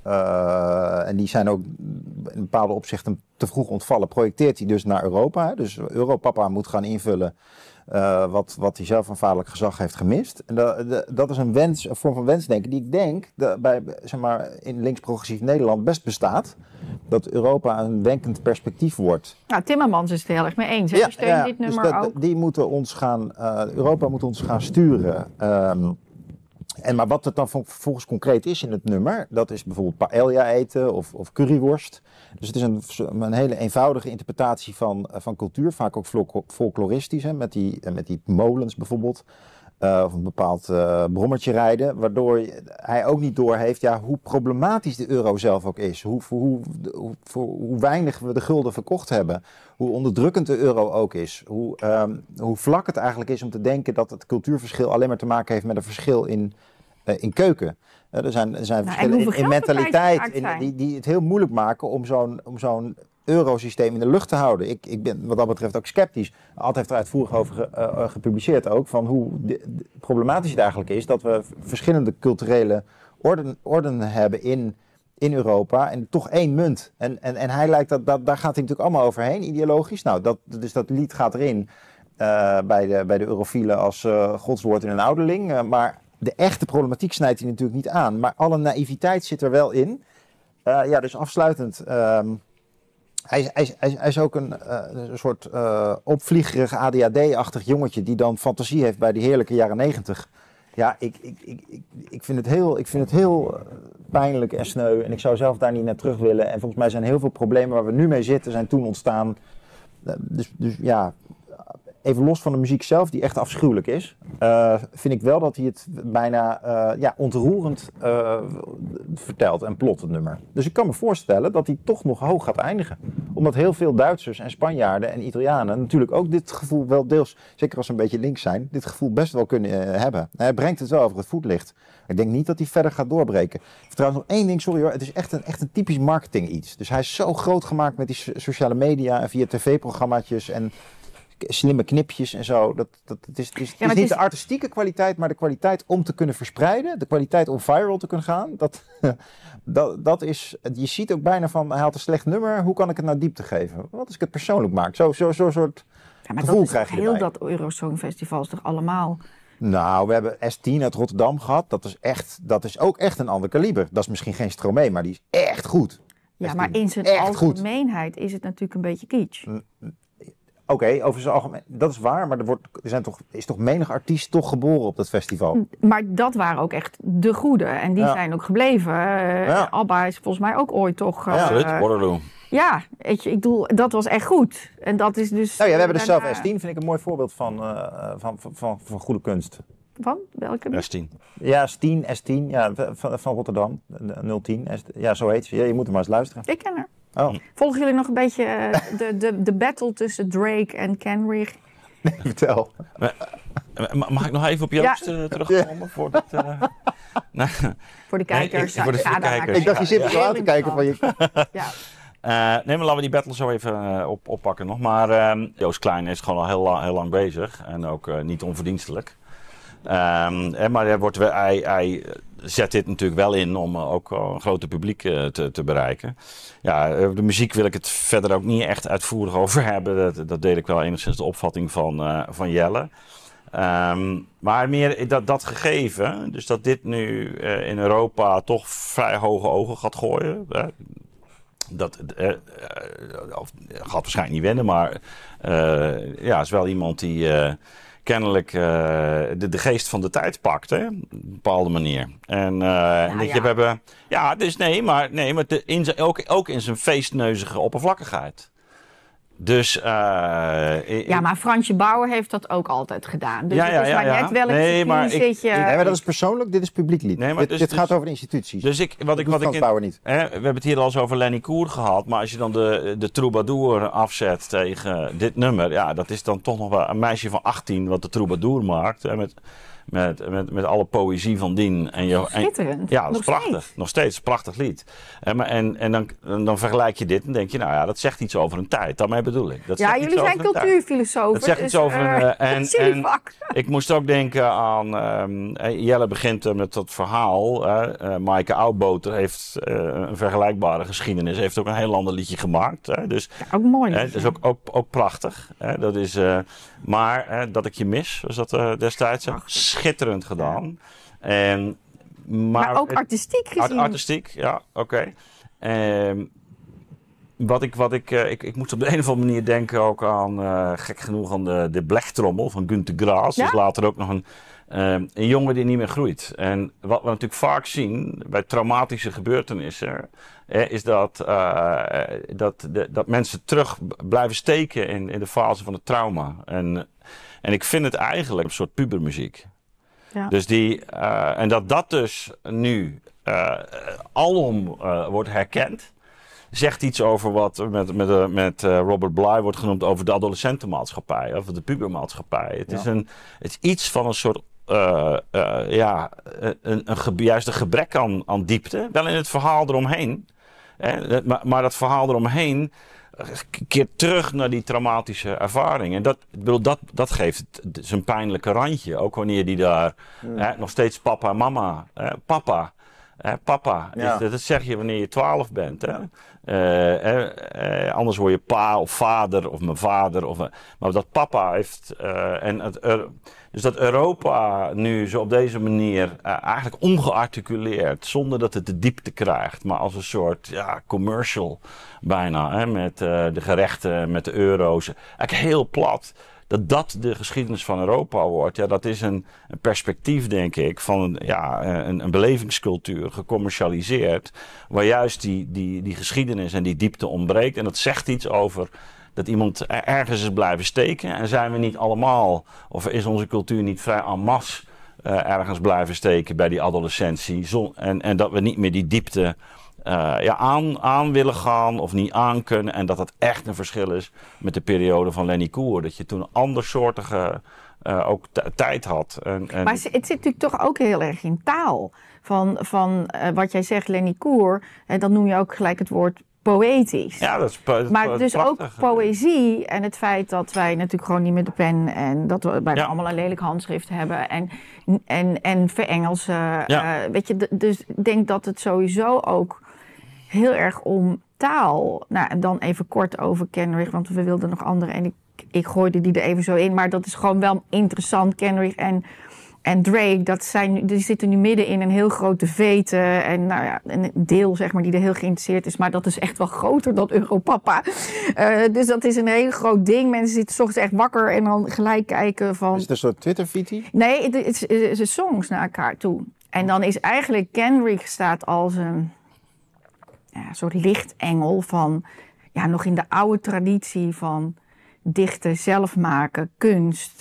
uh, en die zijn ook in bepaalde opzichten te vroeg ontvallen, projecteert hij dus naar Europa. Hè? Dus Europapa moet gaan invullen uh, wat, wat hij zelf aan vaderlijk gezag heeft gemist. En dat, de, dat is een, wens, een vorm van wensdenken die ik denk de, bij, zeg maar, in links-progressief Nederland best bestaat. Dat Europa een wenkend perspectief wordt. Nou, Timmermans is het heel erg mee eens. Hij ja, steunt ja, dit nummer dus dat, ook. Die moeten ons gaan, uh, Europa moet ons gaan sturen. Um, En maar wat het dan vervolgens concreet is in het nummer, dat is bijvoorbeeld paella eten of, of curryworst. Dus het is een, een hele eenvoudige interpretatie van, van cultuur, vaak ook folkloristisch, hè, met, die, met die molens bijvoorbeeld. Uh, of een bepaald uh, brommertje rijden, waardoor hij ook niet doorheeft ja, hoe problematisch de euro zelf ook is. Hoe, hoe, hoe, hoe weinig we de gulden verkocht hebben. Hoe onderdrukkend de euro ook is. Hoe, um, hoe vlak het eigenlijk is om te denken dat het cultuurverschil alleen maar te maken heeft met een verschil in, uh, in keuken. Uh, er zijn, er zijn nou, verschillen in, in mentaliteit in, die, die het heel moeilijk maken om zo'n, om zo'n eurosysteem in de lucht te houden. Ik, ik ben wat dat betreft ook sceptisch. Ad heeft er uitvoerig over ge, uh, gepubliceerd ook, van hoe de, de, problematisch het eigenlijk is dat we verschillende culturele orden, orden hebben in, in Europa en toch één munt. En, en, en hij lijkt dat, dat, daar gaat hij natuurlijk allemaal overheen, ideologisch. Nou, dat, dus dat lied gaat erin uh, bij, de, bij de eurofielen als uh, godswoord in een ouderling. Uh, maar de echte problematiek snijdt hij natuurlijk niet aan. Maar alle naïviteit zit er wel in. Uh, ja, dus afsluitend. Um, Hij is, hij, is, hij, is, hij is ook een, uh, een soort uh, opvliegerig A D H D-achtig jongetje die dan fantasie heeft bij die heerlijke jaren negentig. Ja, ik, ik, ik, ik, ik vind het heel, ik vind het heel pijnlijk en sneu en ik zou zelf daar niet naar terug willen. En volgens mij zijn heel veel problemen waar we nu mee zitten, zijn toen ontstaan. Uh, dus, dus ja, even los van de muziek zelf, die echt afschuwelijk is, uh, vind ik wel dat hij het bijna uh, ja, ontroerend uh, vertelt en plot, het nummer. Dus ik kan me voorstellen dat hij toch nog hoog gaat eindigen. Omdat heel veel Duitsers en Spanjaarden en Italianen natuurlijk ook dit gevoel wel deels, zeker als ze een beetje links zijn, dit gevoel best wel kunnen uh, hebben. Hij brengt het wel over het voetlicht. Ik denk niet dat hij verder gaat doorbreken. Trouwens nog één ding, sorry hoor, het is echt een, echt een typisch marketing iets. Dus hij is zo groot gemaakt met die sociale media en via tv-programmaatjes en slimme knipjes en zo. Dat, dat, het is, het is, het ja, is niet is... de artistieke kwaliteit, maar de kwaliteit om te kunnen verspreiden. De kwaliteit om viral te kunnen gaan. Dat, dat, dat is, je ziet ook bijna van, hij had een slecht nummer. Hoe kan ik het nou diepte geven? Wat als ik het persoonlijk maak? Zo'n zo, zo soort ja, maar gevoel krijg je erbij. Heel dat Eurosongfestival is toch allemaal... Nou, we hebben S tien uit Rotterdam gehad. Dat is, echt, dat is ook echt een ander kaliber. Dat is misschien geen Stromae, maar die is echt goed. Ja, maar in zijn algemeenheid goed. Is het natuurlijk een beetje kitsch. Oké, okay, over zijn algemeen, dat is waar, maar er, wordt, er zijn toch, is toch menig artiest toch geboren op dat festival? Maar dat waren ook echt de goede en die ja. zijn ook gebleven. Uh, ja. Abba is volgens mij ook ooit toch... Uh, Absoluut, Waterloo. Ja, weet je, ik bedoel, dat was echt goed. En dat is dus... Nou ja, we hebben dus zelf S tien, vind ik een mooi voorbeeld van, uh, van, van, van, van goede kunst. Van? Welke? S tien. Ja, S tien, S tien, ja, van, van Rotterdam, nul tien. Ja, zo heet ze. Ja, je moet er maar eens luisteren. Ik ken haar. Oh. Volgen jullie nog een beetje uh, de, de, de battle tussen Drake en Kendrick? Nee, vertel. Mag ik nog even op Joost ja. uh, terugkomen? Ja. Voor, dit, uh... nou, voor de kijkers. Nee, ik, voor de, ja, kijkers. Ik dacht, je zit er zo aan te kijken van je... Ja. Uh, nee, maar laten we die battle zo even uh, op, oppakken nog. Maar uh, Joost Klein is gewoon al heel, lang, heel lang bezig. En ook uh, niet onverdienstelijk. Um, hè, maar hij, wordt, hij, hij zet dit natuurlijk wel in om uh, ook uh, een groter publiek uh, te, te bereiken. Ja, de muziek wil ik het verder ook niet echt uitvoerig over hebben. Dat, dat deel ik wel enigszins de opvatting van, uh, van Jelle. Um, maar meer dat, dat gegeven, dus dat dit nu uh, in Europa toch vrij hoge ogen gaat gooien. Uh, dat uh, uh, of, gaat waarschijnlijk niet wennen, maar uh, ja, is wel iemand die... Uh, kennelijk uh, de, de geest van de tijd pakt, hè? Op een bepaalde manier. En uh, ja, dat ja. je we hebben, ja, dus nee, maar nee, maar de, in zijn, ook, ook in zijn feestneuzige oppervlakkigheid. Dus, uh, ja, maar Fransje Bauer heeft dat ook altijd gedaan. Dus ja, ja, het is maar ja, net welk nee, maar zit ik, je... Nee, maar dat is persoonlijk, dit is publiek lied. Nee, dit, dus, dit gaat dus, over de instituties. Dus ik, wat ik, wat ik in, Bauer niet. Hè, we hebben het hier al eens over Lenny Koer gehad, maar als je dan de, de troubadour afzet tegen dit nummer, ja, dat is dan toch nog wel een meisje van achttien wat de troubadour maakt. Hè, met, Met, met, met alle poëzie van dien. En je, Schitterend. En, ja, dat Nog is prachtig. steeds. Nog steeds, prachtig lied. En, maar- en, en dan, dan vergelijk je dit en denk je, nou ja, dat zegt iets over een tijd. Daarmee bedoel ik. Dat Ja, zegt jullie iets zijn over een tijd. cultuurfilosofen. Dat zegt dus, iets over eh, een... uh, en, dat is jullie en vak. ik moest ook denken aan... Um, Jelle begint uh, met dat verhaal. Uh, uh, Maaike Oudboter heeft uh, een vergelijkbare geschiedenis. Heeft ook een heel ander liedje gemaakt. Uh, dus, Ja, ook mooi. uh, dat is ook, ook, ook prachtig. Uh, dat is, uh, maar uh, Dat ik je mis, was dat uh, destijds. Uh, schitterend gedaan. En, maar, maar ook het, artistiek gezien. Artistiek, ja, oké. Okay. Um, Wat ik, wat ik, uh, ik, ik moet op de een of andere manier denken ook aan, uh, gek genoeg, aan de, de blechtrommel van Günter Grass. Ja? Dus later ook nog een, uh, een jongen die niet meer groeit. En wat we natuurlijk vaak zien bij traumatische gebeurtenissen, eh, is dat, uh, dat, de, dat mensen terug blijven steken in, in de fase van het trauma. En, en ik vind het eigenlijk een soort pubermuziek. Ja. Dus die, uh, en dat dat dus nu uh, alom uh, wordt herkend. Zegt iets over wat met, met, met uh, Robert Bly wordt genoemd over de adolescentenmaatschappij of de pubermaatschappij. Het, Ja. is, een, het is iets van een soort, uh, uh, ja, een, een ge, juist een gebrek aan, aan diepte. Wel in het verhaal eromheen. Hè, maar, maar dat verhaal eromheen keert terug naar die traumatische ervaring. En dat, ik bedoel, dat, dat geeft het zijn pijnlijke randje. Ook wanneer die daar Mm. hè, nog steeds papa en mama, hè, papa... Eh, papa, Ja. is, dat, dat zeg je wanneer je twaalf bent. Hè? Uh, eh, eh, anders word je pa of vader of mijn vader. Of, maar dat papa heeft... Uh, en het, uh, dus dat Europa nu zo op deze manier uh, eigenlijk ongearticuleerd, zonder dat het de diepte krijgt, maar als een soort ja, commercial bijna, hè? Met uh, de gerechten, met de euro's. Eigenlijk heel plat. Dat dat de geschiedenis van Europa wordt, ja, dat is een, een perspectief, denk ik, van ja, een, een belevingscultuur gecommercialiseerd, waar juist die, die, die geschiedenis en die diepte ontbreekt. En dat zegt iets over dat iemand ergens is blijven steken. En zijn we niet allemaal, of is onze cultuur niet vrij en masse uh, ergens blijven steken bij die adolescentie. Zon, en, en dat we niet meer die diepte Uh, ja, aan, aan willen gaan of niet aan kunnen. En dat dat echt een verschil is met de periode van Lenny Koer. Dat je toen een andersoortige uh, ook t- tijd had. En, en Maar het zit natuurlijk toch ook heel erg in taal. Van, van uh, wat jij zegt, Lenny Koer, en dan noem je ook gelijk het woord poëtisch. Ja, dat is, dat is maar dus prachtig. ook poëzie en het feit dat wij natuurlijk gewoon niet met de pen en dat we bijna Ja. allemaal een lelijk handschrift hebben en, en, en verengelsen. Ja. Uh, weet je, d- dus ik denk dat het sowieso ook heel erg om taal. Nou, en dan even kort over Kenrich, want we wilden nog andere en ik, ik gooide die er even zo in. Maar dat is gewoon wel interessant. Kenrich en, en Drake, dat zijn, die zitten nu midden in een heel grote vete. En nou ja, een deel zeg maar die er heel geïnteresseerd is. Maar dat is echt wel groter dan Europapa. Uh, dus dat is een heel groot ding. Mensen zitten 's ochtends echt wakker en dan gelijk kijken van... Is het een soort Twitter-fiti? Nee, het is, het is songs naar elkaar toe. En dan is eigenlijk Kenrich staat als een... Ja, een soort lichtengel van, ja, nog in de oude traditie van dichten, zelf maken, kunst,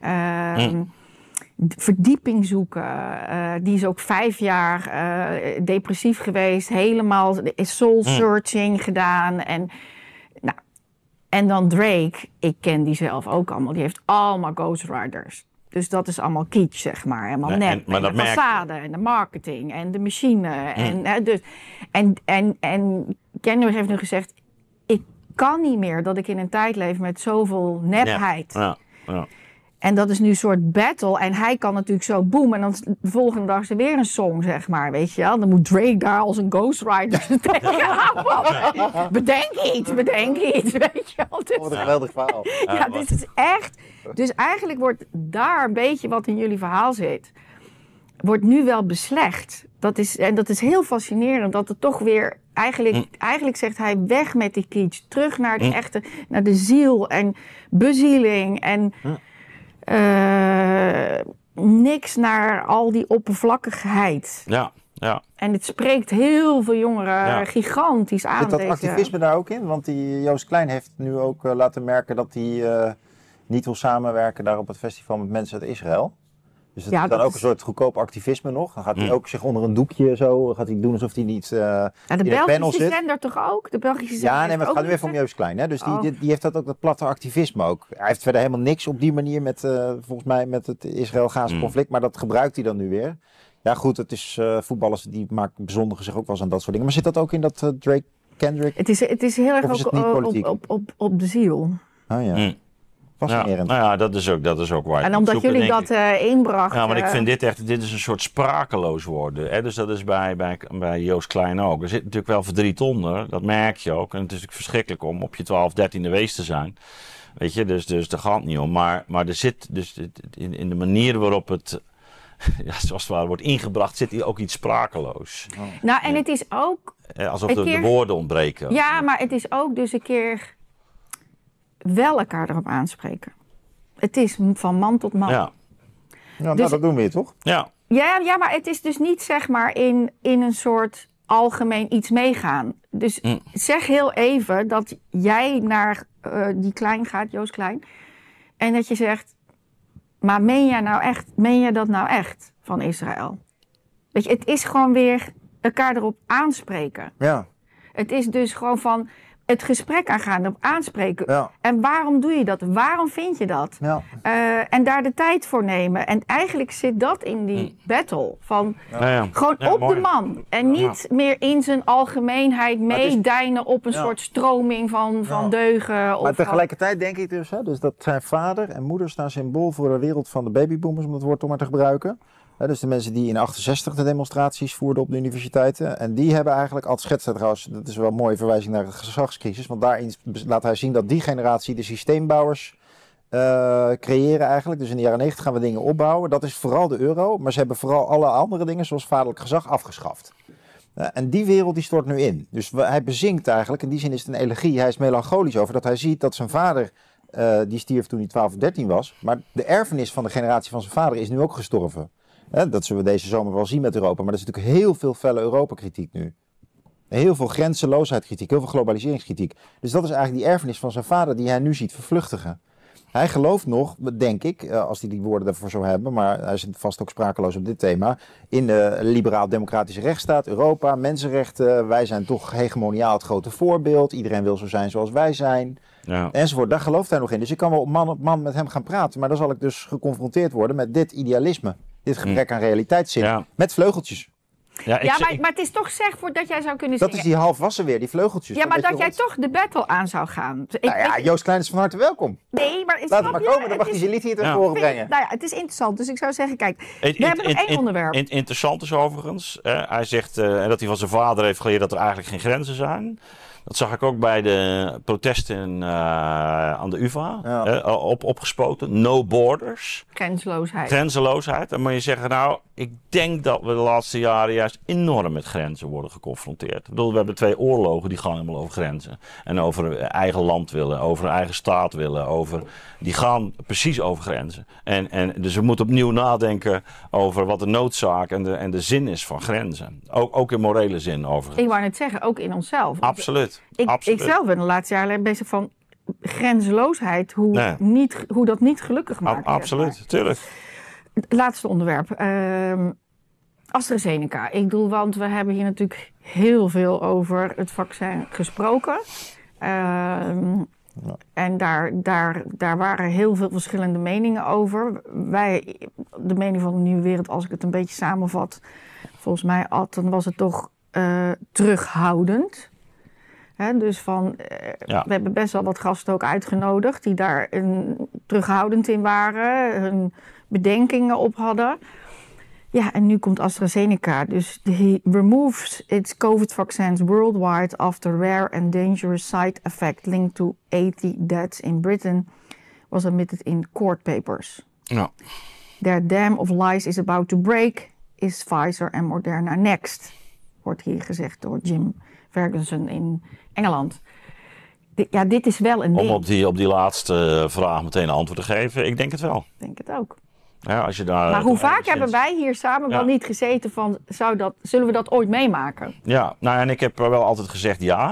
uh, mm. verdieping zoeken. Uh, die is ook vijf jaar uh, depressief geweest, helemaal soul searching mm. gedaan. En, nou, en dan Drake, ik ken die zelf ook allemaal, die heeft allemaal ghostwriters. Dus dat is allemaal kitsch, zeg maar. Helemaal nee, nep. En, maar en de façade en de marketing en de machine. Mm. En, hè, dus, en, en, en Kenrich heeft nu gezegd... ik kan niet meer dat ik in een tijd leef met zoveel nepheid. Ja, ja, ja. En dat is nu een soort battle. En hij kan natuurlijk zo boem. En dan de volgende dag is er weer een song, zeg maar. Weet je wel? Dan moet Drake daar als een ghostwriter tegen. Bedenk iets, bedenk iets. Weet je wel? Dus, Wat een geweldig verhaal. ja, dit is echt... Dus eigenlijk wordt daar een beetje wat in jullie verhaal zit... wordt nu wel beslecht. Dat is, en dat is heel fascinerend. Dat het toch weer... Eigenlijk, mm. eigenlijk zegt hij weg met die kitsch. Terug naar de mm. echte... Naar de ziel en bezieling. En... Mm. Uh, niks naar al die oppervlakkigheid. Ja, ja. En het spreekt heel veel jongeren ja. gigantisch aan. Zit dat deze... activisme daar ook in? Want die Joost Klein heeft nu ook uh, laten merken dat hij uh, niet wil samenwerken daar op het festival met mensen uit Israël. Dus het Ja, is dan dat ook is- een soort goedkoop activisme nog. Dan gaat hij Mm. ook zich onder een doekje zo, gaat hij doen alsof hij niet uh, Ja, de in het panel Belgische zit. zender toch ook? De Belgische zender Ja, nee, heeft maar het ook gaat nu niet even om gezegd- Joost Klein. Hè? Dus die, Oh. die, die heeft dat ook, dat platte activisme ook. Hij heeft verder helemaal niks op die manier met, uh, volgens mij, met het Israël-Gaza Mm. conflict. Maar dat gebruikt hij dan nu weer. Ja goed, het is uh, voetballers die maken, bezondigen zich ook wel eens aan dat soort dingen. Maar zit dat ook in dat uh, Drake, Kendrick? Het is, het is heel erg Of is het ook niet op, politiek? op, op, op de ziel. Oh ja, Mm. Ja, fascinerend. nou ja, dat is ook, dat is ook waar. je En moet omdat zoeken, jullie denk dat ik. uh, inbrachten. Ja, maar ik vind dit echt, dit is een soort sprakeloos worden. Hè? Dus dat is bij, bij, bij Joost Klein ook. Er zit natuurlijk wel verdriet onder, dat merk je ook. En het is natuurlijk verschrikkelijk om op je twaalf, dertiende wees te zijn. Weet je, dus, dus daar gaat het niet om. Maar, maar er zit dus in, in de manier waarop het, ja, zoals het ware wordt ingebracht, zit hier ook iets sprakeloos. Nou, en het is ook... Eh, Alsof Een de, de keer- woorden ontbreken. Ja, maar het is ook dus een keer wel elkaar erop aanspreken. Het is van man tot man. Ja, Ja, nou, dus- dat doen we hier toch? ja. Ja, ja, maar het is dus niet zeg maar in, in een soort algemeen iets meegaan. Dus Mm. zeg heel even dat jij naar uh, die Klein gaat, Joost Klein. En dat je zegt, maar meen jij nou echt, meen jij dat nou echt van Israël? Weet je, het is gewoon weer elkaar erop aanspreken. Ja, Het is dus gewoon van het gesprek aangaan, erop aanspreken. ja, En waarom doe je dat? Waarom vind je dat? ja. Uh, en daar de tijd voor nemen. En eigenlijk zit dat in die battle. Van Nou ja. gewoon Ja, op mooi. de man. En niet meer in zijn algemeenheid het is- meedijnen op een Ja. soort stroming van, van Ja. deugen. Of Maar van- tegelijkertijd denk ik dus, hè, dus dat zijn vader en moeder staan symbool voor de wereld van de babyboomers, om het woord toch maar te gebruiken. Hè, dus de mensen die in achtenzestig de demonstraties voerden op de universiteiten. En die hebben eigenlijk, al schetst hij trouwens, dat is wel een mooie verwijzing naar de gezagscrisis. Want daarin laat hij zien dat die generatie de systeembouwers uh, creëren eigenlijk. Dus in de jaren negentig gaan we dingen opbouwen. Dat is vooral de euro. Maar ze hebben vooral alle andere dingen, zoals vaderlijk gezag, afgeschaft. Uh, en die wereld die stort nu in. Dus we, hij bezinkt eigenlijk, in die zin is het een elegie. Hij is melancholisch over dat hij ziet dat zijn vader, uh, die stierf toen hij twaalf of dertien was. Maar de erfenis van de generatie van zijn vader is nu ook gestorven. Hè, dat zullen we deze zomer wel zien met Europa. Maar er is natuurlijk heel veel felle Europa-kritiek nu. Heel veel grenzeloosheid-kritiek, heel veel globaliseringskritiek. Dus dat is eigenlijk die erfenis van zijn vader die hij nu ziet vervluchtigen. Hij gelooft nog, denk ik, als hij die woorden daarvoor zou hebben, maar hij is vast ook sprakeloos op dit thema, in de liberaal-democratische rechtsstaat, Europa, mensenrechten, wij zijn toch hegemoniaal het grote voorbeeld, iedereen wil zo zijn zoals wij zijn, Ja. enzovoort. Daar gelooft hij nog in. Dus ik kan wel man op man met hem gaan praten, maar dan zal ik dus geconfronteerd worden met dit idealisme, dit gebrek aan realiteitszin, Ja. met vleugeltjes. Ja, ik, Ja, zeg- maar, maar het is toch zeg voordat jij zou kunnen Dat zeggen... is die halfwassen weer, die vleugeltjes. ja, maar Weet je dat jij wat? toch de battle aan zou gaan. Ik, Nou ja, weet- Joost Klein is van harte welkom. nee, maar... Laat snap het maar je? komen, dan Het mag hij is- zijn lied hier ten Ja. horen vind- brengen. Nou ja, het is interessant. Dus ik zou zeggen, kijk, Het- we hebben nog het- één het- onderwerp. het interessant is overigens, eh, hij zegt eh, dat hij van zijn vader heeft geleerd dat er eigenlijk geen grenzen zijn. Dat zag ik ook bij de protesten eh, aan de U vA, Ja. eh, op, opgespoten. No borders, Grenzeloosheid. grenzeloosheid. Dan moet je zeggen, nou, ik denk dat we de laatste jaren juist enorm met grenzen worden geconfronteerd. Ik bedoel, we hebben twee oorlogen die gaan helemaal over grenzen. En over eigen land willen, over eigen staat willen, over... Die gaan precies over grenzen. En, en, dus we moeten opnieuw nadenken over wat de noodzaak en de, en de zin is van grenzen. Ook, ook in morele zin overigens. Ik wou net zeggen, ook in onszelf. Absoluut. Ik, Absoluut. ik zelf ben de laatste jaren bezig van grenzeloosheid, hoe, Nee. niet, hoe dat niet gelukkig A- maakt. absoluut, tuurlijk. Het laatste onderwerp. Ehm AstraZeneca. Ik bedoel, want we hebben hier natuurlijk heel veel over het vaccin gesproken. Ehm, Ja. En daar, daar, daar waren heel veel verschillende meningen over. Wij, de mening van de Nieuwe Wereld, als ik het een beetje samenvat, volgens mij had, dan was het toch uh, terughoudend. Hè, dus van, uh, Ja. we hebben best wel wat gasten ook uitgenodigd die daar een, terughoudend in waren, hun bedenkingen op hadden. Ja, en nu komt AstraZeneca. Dus he removes its COVID vaccines worldwide after rare and dangerous side effect linked to eighty deaths in Britain was admitted in court papers. Ja. Their dam of lies is about to break. Is Pfizer en Moderna next? Wordt hier gezegd door Jim Ferguson in Engeland. D- ja, dit is wel een Om ding. op die, op die laatste vraag meteen een antwoord te geven, ik denk het wel. Ik denk het ook. Ja, als je daar Maar hoe toch vaak enigszins- hebben wij hier samen wel Ja. niet gezeten van, zou dat, zullen we dat ooit meemaken? Ja, nou en ik heb wel altijd gezegd ja.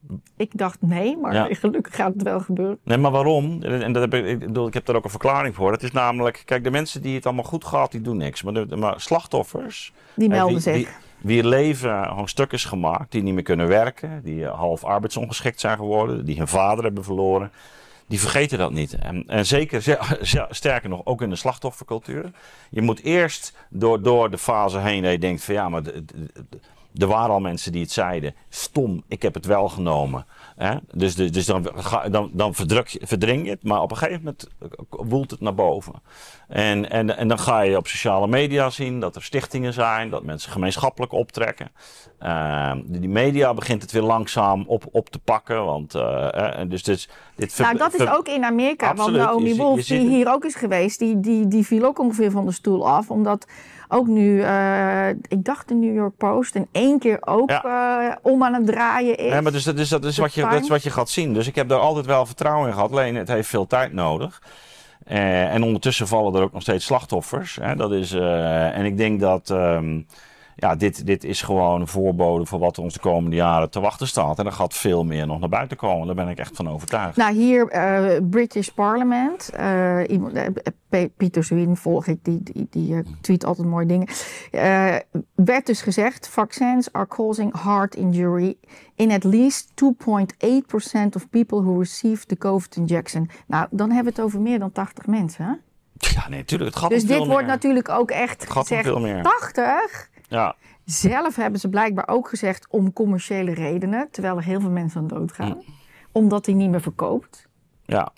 Ik dacht nee, maar ja. gelukkig gaat het wel gebeuren. Nee, maar waarom? En dat heb ik, ik, bedoel, ik heb daar ook een verklaring voor. Het is namelijk, kijk, de mensen die het allemaal goed gehad, die doen niks. Maar, de, maar slachtoffers... Die melden wie, zich. Wie, wie leven gewoon stuk is gemaakt, die niet meer kunnen werken, die half arbeidsongeschikt zijn geworden, die hun vader hebben verloren, die vergeten dat niet. En, en zeker, sterker nog, ook in de slachtoffercultuur. Je moet eerst door, door de fase heen dat je denkt van ja, maar de, de, de, er waren al mensen die het zeiden, stom, ik heb het wel genomen. Hè? Dus, dus, dus dan, dan, dan verdruk je, verdring je het, maar op een gegeven moment woelt het naar boven. En, en, en dan ga je op sociale media zien dat er stichtingen zijn, dat mensen gemeenschappelijk optrekken. Uh, die media begint het weer langzaam op, op te pakken. Want, uh, dus dit, dit nou, dat is ook in Amerika. Absoluut. Want Naomi Wolf, die hier ook is geweest, die, die, die viel ook ongeveer van de stoel af. Omdat ook nu, uh, ik dacht de New York Post, en één keer ook ja. uh, om aan het draaien is. Ja, maar dus, dus dat, is wat je, dat is wat je gaat zien. Dus ik heb daar altijd wel vertrouwen in gehad. Alleen het heeft veel tijd nodig. Uh, en ondertussen vallen er ook nog steeds slachtoffers. Hè? Dat is, uh, en ik denk dat um, ja, dit, dit is gewoon een voorbode voor wat ons de komende jaren te wachten staat. En er gaat veel meer nog naar buiten komen. Daar ben ik echt van overtuigd. Nou, hier uh, British Parliament. Uh, iemand, uh, Pieter Zwin volg ik, die, die, die uh, tweet altijd mooie dingen. Uh, werd dus gezegd, vaccins are causing heart injury in at least two point eight percent of people who received the COVID injection. Nou, dan hebben we het over meer dan tachtig mensen, hè? Ja, nee, natuurlijk. Het gaat dus om dit veel wordt meer. natuurlijk ook echt gezegd, veel meer. tachtig? Ja. Zelf hebben ze blijkbaar ook gezegd om commerciële redenen, terwijl er heel veel mensen aan dood gaan. Mm. Omdat hij niet meer verkoopt. Ja.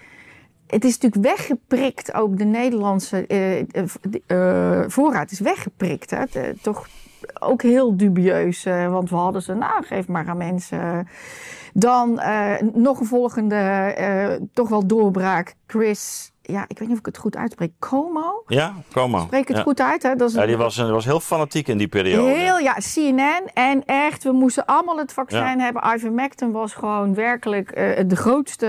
Het is natuurlijk weggeprikt, ook de Nederlandse uh, uh, voorraad is weggeprikt. Hè? De, toch ook heel dubieus, uh, want we hadden ze, nou geef maar aan mensen. Dan uh, nog een volgende, uh, toch wel doorbraak, Chris, ja, ik weet niet of ik het goed uitspreek, Cuomo? Ja, Cuomo. Spreek het ja. goed uit, hè? Dat is ja, een, die was, was heel fanatiek in die periode. Heel, ja, C N N. En echt, we moesten allemaal het vaccin ja. hebben. Ivermectin was gewoon werkelijk uh, de grootste,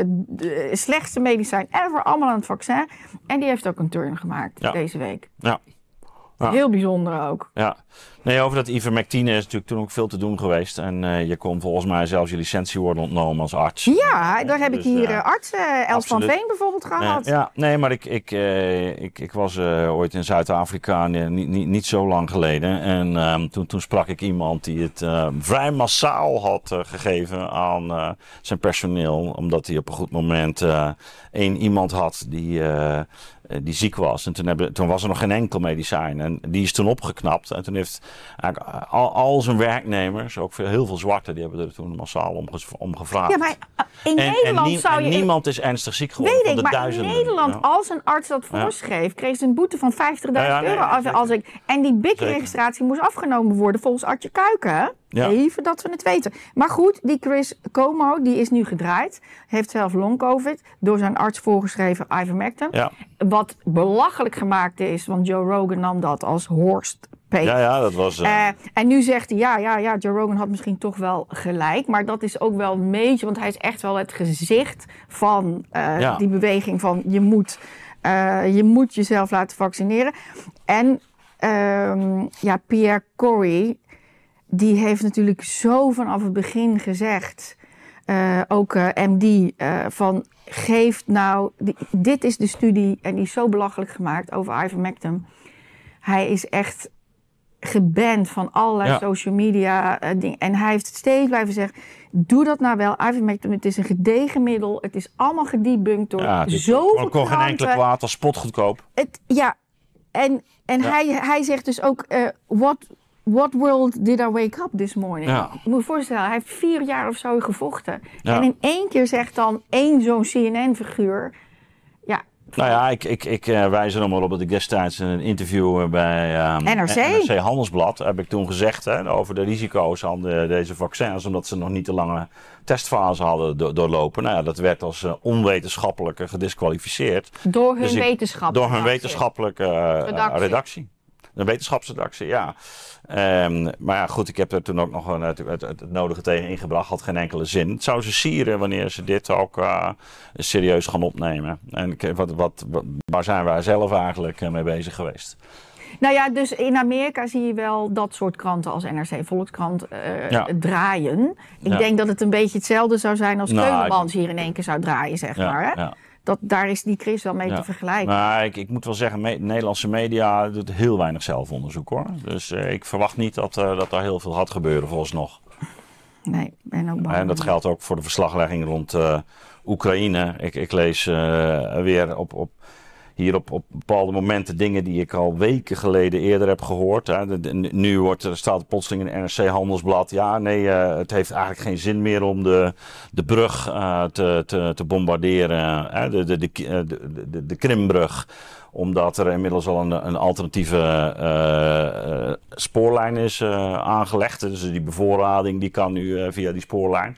de slechtste medicijn ever. Allemaal aan het vaccin. En die heeft ook een turn gemaakt ja. deze week. Ja. Ja. Heel bijzonder ook. Ja. Nee, over dat ivermectine is natuurlijk toen ook veel te doen geweest. En uh, je kon volgens mij zelfs je licentie worden ontnomen als arts. Ja, daar heb dus, ik hier uh, arts uh, Els van Veen bijvoorbeeld gehad. Uh, ja, nee, maar ik, ik, uh, ik, ik was uh, ooit in Zuid-Afrika uh, niet, niet, niet zo lang geleden. En uh, toen, toen sprak ik iemand die het uh, vrij massaal had uh, gegeven aan uh, zijn personeel. Omdat hij op een goed moment uh, één iemand had die... Uh, die ziek was. En toen, hebben, toen was er nog geen enkel medicijn. En die is toen opgeknapt. En toen heeft eigenlijk al, al zijn werknemers, ook veel, heel veel zwarten, die hebben er toen massaal om, om gevraagd. Ja, maar in en, Nederland en nie, zou je... En niemand is ernstig ziek geworden. Weet van ik, de maar duizenden. in Nederland, ja. als een arts dat voorschreef, ja. kreeg ze een boete van vijftigduizend ja, ja, nee, euro. Als, als ik, en die B I C-registratie moest afgenomen worden volgens Artje Kuiken. Ja. Even dat we het weten. Maar goed, die Chris Cuomo, die is nu gedraaid. Heeft zelf long covid. Door zijn arts voorgeschreven ivermectin. Ja. Wat belachelijk gemaakt is, want Joe Rogan nam dat als Horst P. Ja, ja, dat was... Uh... Uh, en nu zegt hij, ja, ja, ja, Joe Rogan had misschien toch wel gelijk. Maar dat is ook wel een beetje, want hij is echt wel het gezicht van uh, ja. die beweging van je moet, uh, je moet jezelf laten vaccineren. En uh, ja, Pierre Corey, die heeft natuurlijk zo vanaf het begin gezegd, uh, ook uh, M D, uh, van geef nou, die, dit is de studie en die is zo belachelijk gemaakt over ivermectin. Hij is echt geband van allerlei ja. social media uh, dingen. En hij heeft steeds blijven zeggen, doe dat nou wel. Ivermectin, het is een gedegen middel. Het is allemaal gedebunked door ja, zoveel Het kon geen enkele kwaad, als spotgoedkoop. Het, ja, en, en ja. Hij, hij zegt dus ook, uh, what... What world did I wake up this morning? Ja. Je moet je voorstellen, hij heeft vier jaar of zo gevochten. Ja. En in één keer zegt dan één zo'n C N N-figuur... Ja, nou ja, ik, ik, ik uh, wijs er nog maar op dat ik destijds een interview bij um, N R C. N R C Handelsblad heb ik toen gezegd hè, over de risico's aan de, deze vaccins, omdat ze nog niet de lange testfase hadden do- doorlopen. Nou ja, dat werd als uh, onwetenschappelijk gedisqualificeerd. Door hun dus ik, wetenschappelijke Door hun wetenschappelijke uh, redactie. redactie. Een wetenschapsredactie, ja. Um, maar ja, goed, ik heb er toen ook nog een, het, het, het nodige tegen ingebracht. Had geen enkele zin. Het zou ze sieren wanneer ze dit ook uh, serieus gaan opnemen. En wat, wat, waar zijn wij zelf eigenlijk mee bezig geweest? Nou ja, dus in Amerika zie je wel dat soort kranten als N R C Volkskrant uh, ja. draaien. Ik ja. denk dat het een beetje hetzelfde zou zijn als nou, Keulemans ik... hier in één keer zou draaien, zeg ja, maar. Hè? Ja. Dat, daar is die Chris wel mee ja. te vergelijken. Maar ik, ik moet wel zeggen, me, Nederlandse media doet heel weinig zelfonderzoek hoor. Dus uh, ik verwacht niet dat, uh, dat daar heel veel gaat gebeuren vooralsnog. Nee, ik ben ook bang. En dat geldt ook voor de verslaglegging rond uh, Oekraïne. Ik, ik lees uh, weer op, op, hier op, op bepaalde momenten dingen die ik al weken geleden eerder heb gehoord. Hè. De, de, nu wordt, er staat plotseling in N R C Handelsblad. Ja, nee, uh, het heeft eigenlijk geen zin meer om de, de brug uh, te, te, te bombarderen. Hè. De, de, de, de, de, de Krimbrug. Omdat er inmiddels al een, een alternatieve uh, uh, spoorlijn is uh, aangelegd. Dus die bevoorrading die kan nu uh, via die spoorlijn.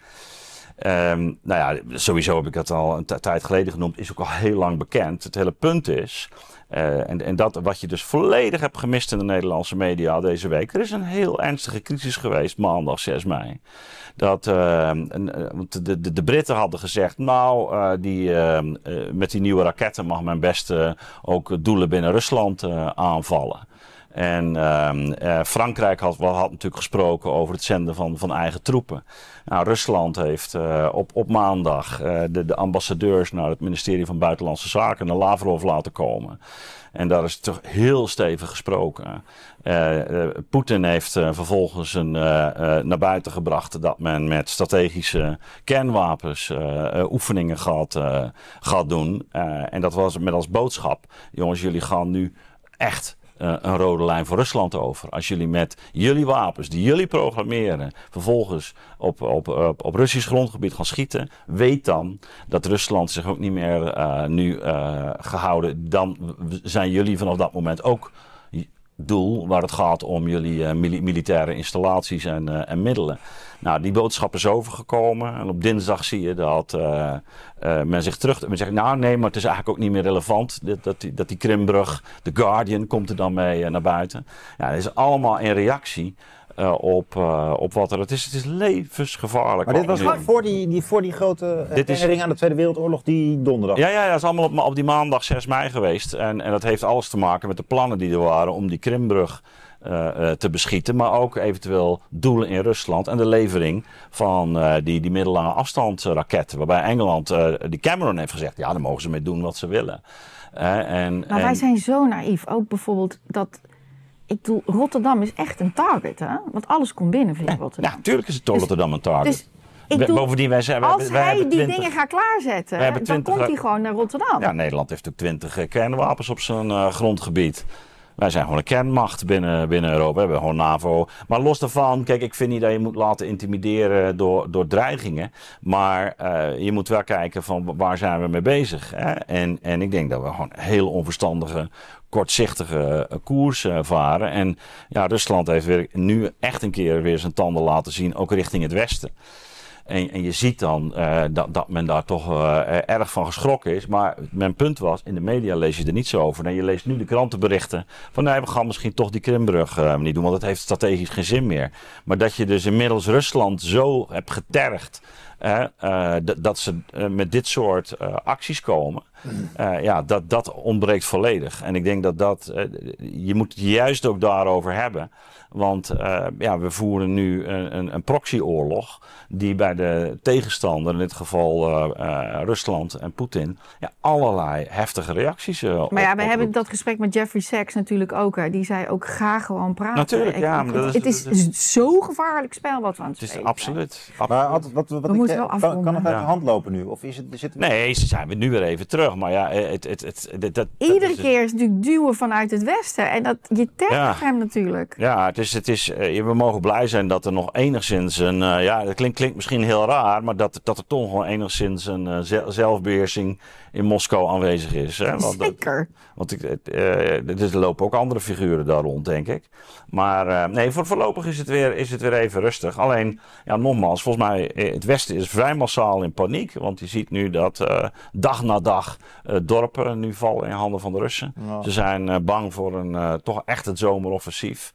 Um, nou ja, sowieso heb ik dat al een t- tijd geleden genoemd. Is ook al heel lang bekend. Het hele punt is... Uh, en, en dat wat je dus volledig hebt gemist in de Nederlandse media deze week. Er is een heel ernstige crisis geweest maandag zes mei. Dat, uh, de, de, de Britten hadden gezegd, nou, uh, die, uh, uh, met die nieuwe raketten mag men best uh, ook doelen binnen Rusland uh, aanvallen. En uh, uh, Frankrijk had, had natuurlijk gesproken over het zenden van, van eigen troepen. Nou, Rusland heeft uh, op, op maandag uh, de, de ambassadeurs naar het ministerie van Buitenlandse Zaken, naar Lavrov, laten komen. En daar is toch heel stevig gesproken. Uh, uh, Poetin heeft uh, vervolgens een, uh, uh, naar buiten gebracht dat men met strategische kernwapens uh, uh, oefeningen gaat, uh, gaat doen. Uh, en dat was met als boodschap, jongens, jullie gaan nu echt Uh, een rode lijn voor Rusland over. Als jullie met jullie wapens, die jullie programmeren, vervolgens op, op, op, op Russisch grondgebied gaan schieten, weet dan dat Rusland zich ook niet meer uh, nu uh, gehouden. Dan zijn jullie vanaf dat moment ook doel waar het gaat om jullie uh, mili- militaire installaties en, uh, en middelen. Nou, die boodschap is overgekomen. En op dinsdag zie je dat uh, uh, men zich terug... Men zegt, nou nee, maar het is eigenlijk ook niet meer relevant. Dat, dat, die, dat die Krimbrug, The Guardian, komt er dan mee uh, naar buiten. Ja, dat is allemaal in reactie uh, op, uh, op wat er... Het is, het is levensgevaarlijk. Maar dit was gewoon voor die, die, voor die grote herinnering aan de Tweede Wereldoorlog die donderdag? Ja, ja, ja, dat is allemaal op, op die maandag zes mei geweest. En, en dat heeft alles te maken met de plannen die er waren om die Krimbrug Uh, uh, te beschieten, maar ook eventueel doelen in Rusland en de levering van uh, die, die middellange afstandsraketten, waarbij Engeland, uh, die Cameron heeft gezegd, ja, daar mogen ze mee doen wat ze willen. Uh, en, maar en... wij zijn zo naïef, ook bijvoorbeeld dat, ik bedoel, Rotterdam is echt een target, hè? Want alles komt binnen via ja, Rotterdam. Ja, natuurlijk is het dus, Rotterdam een target. Dus, ik bedoel, Bovendien, wij zijn, wij, als wij hij die twintig, dingen gaat klaarzetten, dan twintig, komt hij gewoon naar Rotterdam. Ja, Nederland heeft ook twintig uh, kernwapens op zijn uh, grondgebied. Wij zijn gewoon een kernmacht binnen, binnen Europa. We hebben gewoon NAVO. Maar los daarvan, kijk, ik vind niet dat je moet laten intimideren door, door dreigingen. Maar uh, je moet wel kijken van waar zijn we mee bezig. Hè? En, en ik denk dat we gewoon heel onverstandige, kortzichtige uh, koers uh, varen. En ja, Rusland heeft weer, nu echt een keer weer zijn tanden laten zien, ook richting het westen. En, en je ziet dan uh, dat, dat men daar toch uh, erg van geschrokken is. Maar mijn punt was, in de media lees je er niet zo over. Nee, je leest nu de krantenberichten van nee, we gaan misschien toch die Krimbrug uh, niet doen. Want het heeft strategisch geen zin meer. Maar dat je dus inmiddels Rusland zo hebt getergd. Uh, uh, d- dat ze uh, met dit soort uh, acties komen. Uh, ja, dat, dat ontbreekt volledig. En ik denk dat dat... Uh, je moet het juist ook daarover hebben. Want uh, ja, we voeren nu een, een, een proxyoorlog die bij de tegenstander, in dit geval uh, uh, Rusland en Poetin, ja, allerlei heftige reacties uh, op. Maar ja, we op, hebben dat gesprek met Jeffrey Sachs natuurlijk ook. Hè. Die zei ook, ga gewoon praten. Natuurlijk, ja. Ik, maar het, dat is, het is het is zo'n gevaarlijk spel wat we aan het, het spelen is absoluut. zijn. Maar wat, wat, wat we ik, moeten wel kan, afronden. kan het uit ja. de hand lopen nu? Of is het, zit het... Nee, ze zijn we nu weer even terug. Maar ja, het, het, het, het, dat, Iedere dat is keer is het natuurlijk duwen vanuit het westen. En dat, je tergt ja. hem natuurlijk. Ja, het is, het is, uh, we mogen blij zijn dat er nog enigszins een... Uh, ja, dat klinkt, klinkt misschien heel raar, maar dat, dat er toch gewoon enigszins een uh, zelfbeheersing in Moskou aanwezig is. Hè? Want Zeker. Dat, want ik, uh, er lopen ook andere figuren daar rond, denk ik. Maar uh, nee, voor, voorlopig is het, weer, is het weer even rustig. Alleen, ja, nogmaals, volgens mij, het Westen is vrij massaal in paniek. Want je ziet nu dat uh, dag na dag uh, dorpen nu vallen in handen van de Russen. Ja. Ze zijn uh, bang voor een uh, toch echt het zomeroffensief.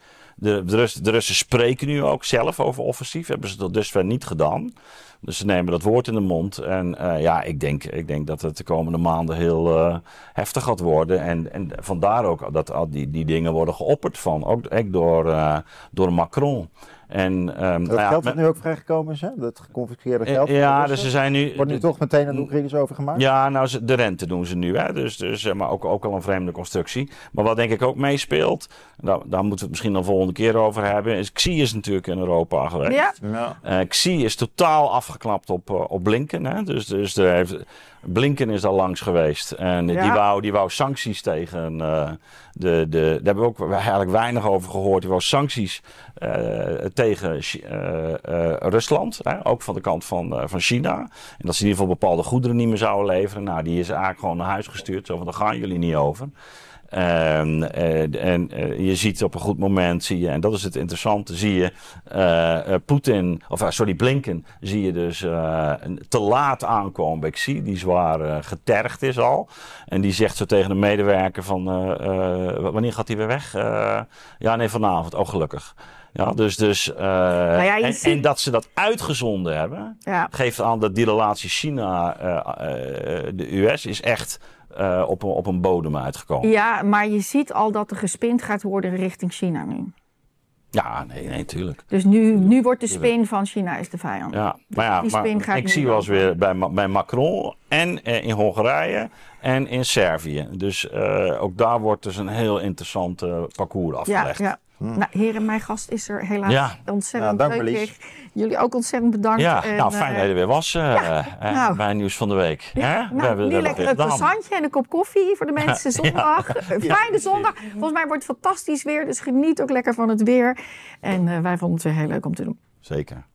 de, de, Russen, de Russen spreken nu ook zelf over offensief. Hebben ze tot dusver niet gedaan. Dus ze nemen dat woord in de mond. En uh, ja, ik denk, ik denk dat het de komende maanden heel uh, heftig gaat worden. En, en vandaar ook dat al die, die dingen worden geopperd van. Ook, ook door, uh, door Macron. En, um, dat ja, geld met, dat nu ook vrijgekomen is, hè? Dat geconfiskeerde geld. Ja, dus ze zijn nu... Wordt nu toch meteen een Oekraïners over gemaakt? Ja, nou, de rente doen ze nu, hè. Dus, dus, maar ook, ook al een vreemde constructie. Maar wat denk ik ook meespeelt, daar, daar moeten we het misschien de volgende keer over hebben, is Xi is natuurlijk in Europa geweest. Ja. Ja. Uh, Xi is totaal afgeklapt op, uh, op Blinken, hè. Dus, dus er heeft, Blinken is al langs geweest. En Ja. die, wou, die wou sancties tegen uh, de, de... Daar hebben we ook eigenlijk weinig over gehoord. Die wou sancties uh, tegen uh, uh, Rusland. Hè? Ook van de kant van, uh, van China. En dat ze in ieder geval bepaalde goederen niet meer zouden leveren. Nou, die is eigenlijk gewoon naar huis gestuurd. Zo van, daar gaan jullie niet over. Um, uh, en uh, je ziet op een goed moment, zie je, en dat is het interessante, zie je uh, uh, Poetin, of uh, sorry, Blinken, zie je dus uh, te laat aankomen bij Xi, die zwaar uh, getergd is al. En die zegt zo tegen de medewerker van, uh, uh, wanneer gaat hij weer weg? Uh, ja, nee, vanavond. Oh, gelukkig. Ja, dus, dus, uh, nou ja, en, ziet... en dat ze dat uitgezonden hebben, ja. geeft aan dat die relatie China, uh, uh, de U S is echt uh, op, een, op een bodem uitgekomen. Ja, maar je ziet al dat er gespind gaat worden richting China nu. Ja, nee, nee, tuurlijk. Dus nu, nu wordt de spin van China is de vijand. Ja, maar ja, maar ik zie wel eens weer bij, bij Macron en uh, in Hongarije en in Servië. Dus uh, ook daar wordt dus een heel interessant uh, parcours afgelegd. Ja, ja. Hmm. Nou, heren, mijn gast is er helaas ja. ontzettend ja, dank leuk. Jullie ook ontzettend bedankt. Ja, en, nou fijn uh, dat je er weer was uh, ja, uh, nou, bij Nieuws van de Week. Ja, Hè? nou, we hebben nu lekker een croissantje en een kop koffie voor de mensen zondag. Ja. Fijne zondag. Volgens mij wordt het fantastisch weer, dus geniet ook lekker van het weer. En uh, wij vonden het weer heel leuk om te doen. Zeker.